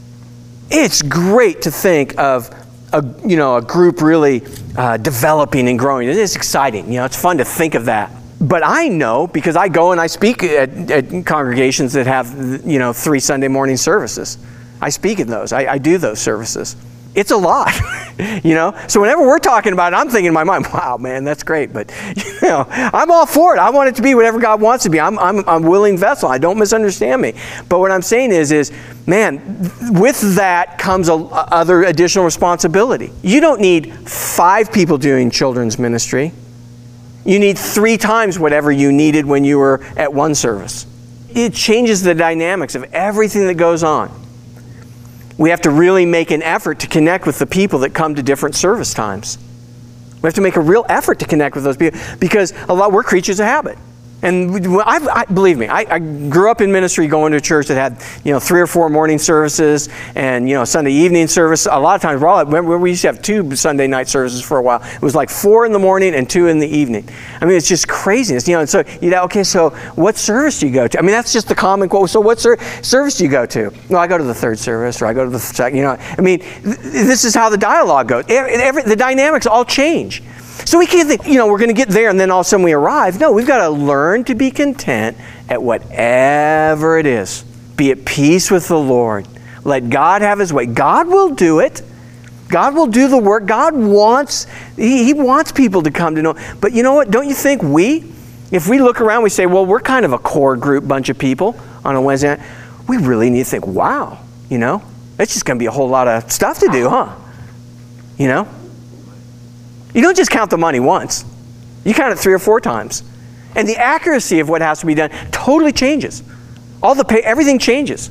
It's great to think of a, you know, a group really uh, developing and growing. It is exciting. You know, it's fun to think of that. But I know, because I go and I speak at, at congregations that have, you know, three Sunday morning services. I speak in those. I, I do those services. It's a lot, you know. So whenever we're talking about it, I'm thinking in my mind, wow, man, that's great. But, you know, I'm all for it. I want it to be whatever God wants it to be. I'm, I'm, I'm a willing vessel. I don't misunderstand me. But what I'm saying is, is, man, with that comes a, other additional responsibility. You don't need five people doing children's ministry. You need three times whatever you needed when you were at one service. It changes the dynamics of everything that goes on. We have to really make an effort to connect with the people that come to different service times. We have to make a real effort to connect with those people because a lot we're creatures of habit. And I, I, believe me, I, I grew up in ministry going to a church that had, you know, three or four morning services and, you know, Sunday evening service. A lot of times, we're all, remember, we used to have two Sunday night services for a while. It was like four in the morning and two in the evening. I mean, it's just craziness, you know. And so, you know, okay, so what service do you go to? I mean, that's just the common quote. So what ser- service do you go to? Well, I go to the third service, or I go to the second, you know. I mean, th- this is how the dialogue goes. Every, every, the dynamics all change. So we can't think, you know, we're going to get there and then all of a sudden we arrive. No, we've got to learn to be content at whatever it is. Be at peace with the Lord. Let God have His way. God will do it. God will do the work. God wants, He, he wants people to come to know. But you know what? Don't you think we, if we look around, we say, well, we're kind of a core group bunch of people on a Wednesday night. We really need to think, wow, you know, it's just going to be a whole lot of stuff to do, huh? You know? You don't just count the money once. You count it three or four times. And the accuracy of what has to be done totally changes. All the pay, everything changes.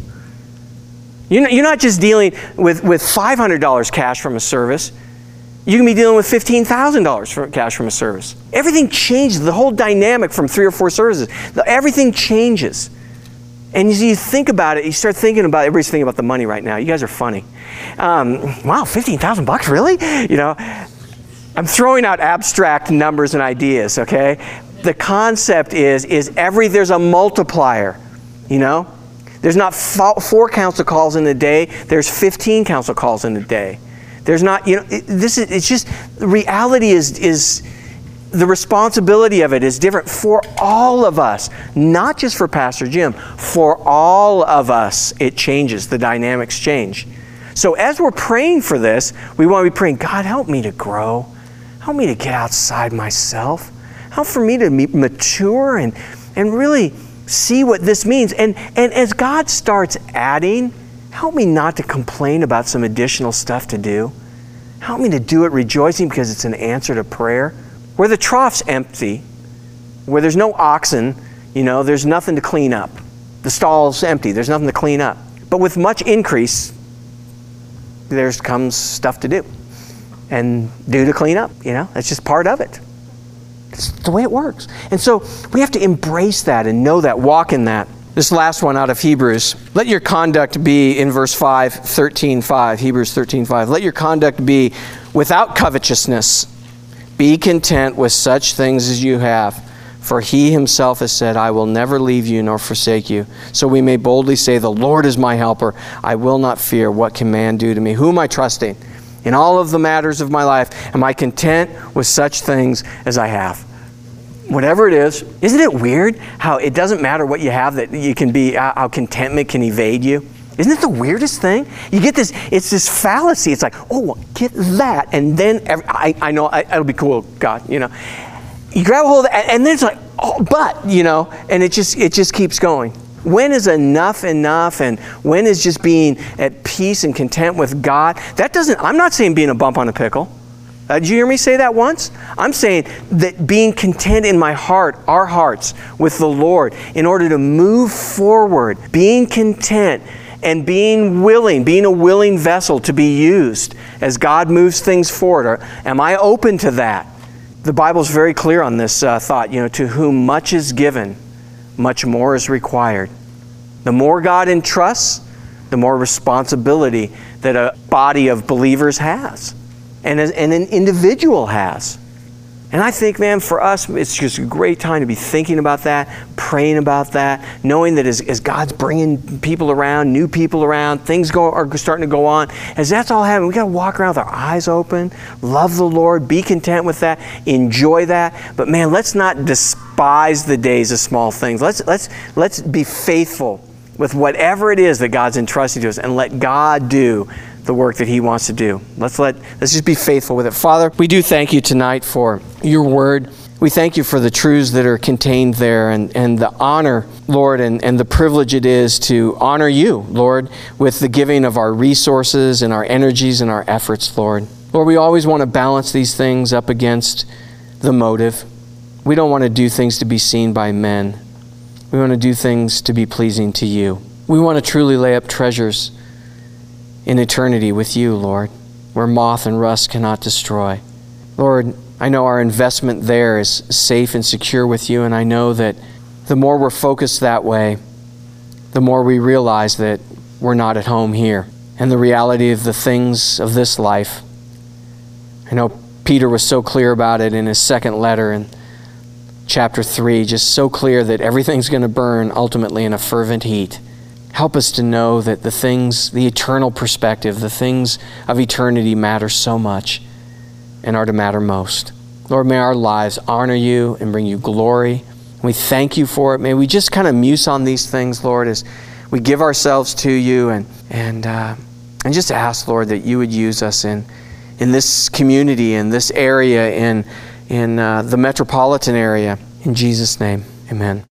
You're not, you're not just dealing with, with five hundred dollars cash from a service. You can be dealing with fifteen thousand dollars for cash from a service. Everything changes. The whole dynamic from three or four services. The, everything changes. And you, you think about it, you start thinking about it. Everybody's thinking about the money right now. You guys are funny. Um, wow, fifteen thousand bucks, really? You know, I'm throwing out abstract numbers and ideas, okay? The concept is, is every, there's a multiplier, you know? There's not four council calls in a day, there's fifteen council calls in a day. There's not, you know, it, this is, it's just, the reality is, is, the responsibility of it is different for all of us, not just for Pastor Jim, for all of us. It changes, the dynamics change. So as we're praying for this, we want to be praying, God, help me to grow. Help me to get outside myself. Help for me to mature and, and really see what this means. And, and as God starts adding, help me not to complain about some additional stuff to do. Help me to do it rejoicing because it's an answer to prayer. Where the trough's empty, where there's no oxen, you know, there's nothing to clean up. The stall's empty, there's nothing to clean up. But with much increase, there comes stuff to do. and do to clean up. You know, that's just part of it. It's the way it works. And so we have to embrace that and know that, walk in that. This last one out of Hebrews. Let your conduct be, in verse five, thirteen five, Hebrews thirteen five. Let your conduct be without covetousness. Be content with such things as you have. For he himself has said, I will never leave you nor forsake you. So we may boldly say, the Lord is my helper. I will not fear. What can man do to me? Who am I trusting? In all of the matters of my life, am I content with such things as I have? Whatever it is, isn't it weird how it doesn't matter what you have, that you can be, how contentment can evade you? Isn't it the weirdest thing? You get this, it's this fallacy. It's like, oh, get that, and then every, I, I know I, it'll be cool, God, you know. You grab a hold of it, and then it's like, oh, but, you know, and it just it just keeps going. When is enough enough, and when is just being at peace and content with God? That doesn't, I'm not saying being a bump on a pickle. Uh, did you hear me say that once? I'm saying that being content in my heart, our hearts, with the Lord, in order to move forward, being content and being willing, being a willing vessel to be used as God moves things forward. Or am I open to that? The Bible's very clear on this uh, thought. You know, to whom much is given, much more is required. The more God entrusts, the more responsibility that a body of believers has. And, as, and an individual has. And I think, man, for us, it's just a great time to be thinking about that, praying about that, knowing that as, as God's bringing people around, new people around, things go, are starting to go on, as that's all happening, we got to walk around with our eyes open, love the Lord, be content with that, enjoy that. But man, let's not despise the days of small things. Let's, let's, let's be faithful with whatever it is that God's entrusted to us, and let God do the work that he wants to do. Let's let let's just be faithful with it. Father, we do thank you tonight for your word. We thank you for the truths that are contained there, and, and the honor, Lord, and, and the privilege it is to honor you, Lord, with the giving of our resources and our energies and our efforts, Lord. Lord, we always want to balance these things up against the motive. We don't want to do things to be seen by men. We want to do things to be pleasing to you. We want to truly lay up treasures in eternity with you, Lord, where moth and rust cannot destroy. Lord, I know our investment there is safe and secure with you, and I know that the more we're focused that way, the more we realize that we're not at home here. And the reality of the things of this life, I know Peter was so clear about it in his second letter in chapter three, just so clear that everything's going to burn ultimately in a fervent heat. Help us to know that the things, the eternal perspective, the things of eternity matter so much and are to matter most. Lord, may our lives honor you and bring you glory. We thank you for it. May we just kind of muse on these things, Lord, as we give ourselves to you, and and uh, and just ask, Lord, that you would use us in in this community, in this area, in in uh, the metropolitan area. In Jesus' name, amen.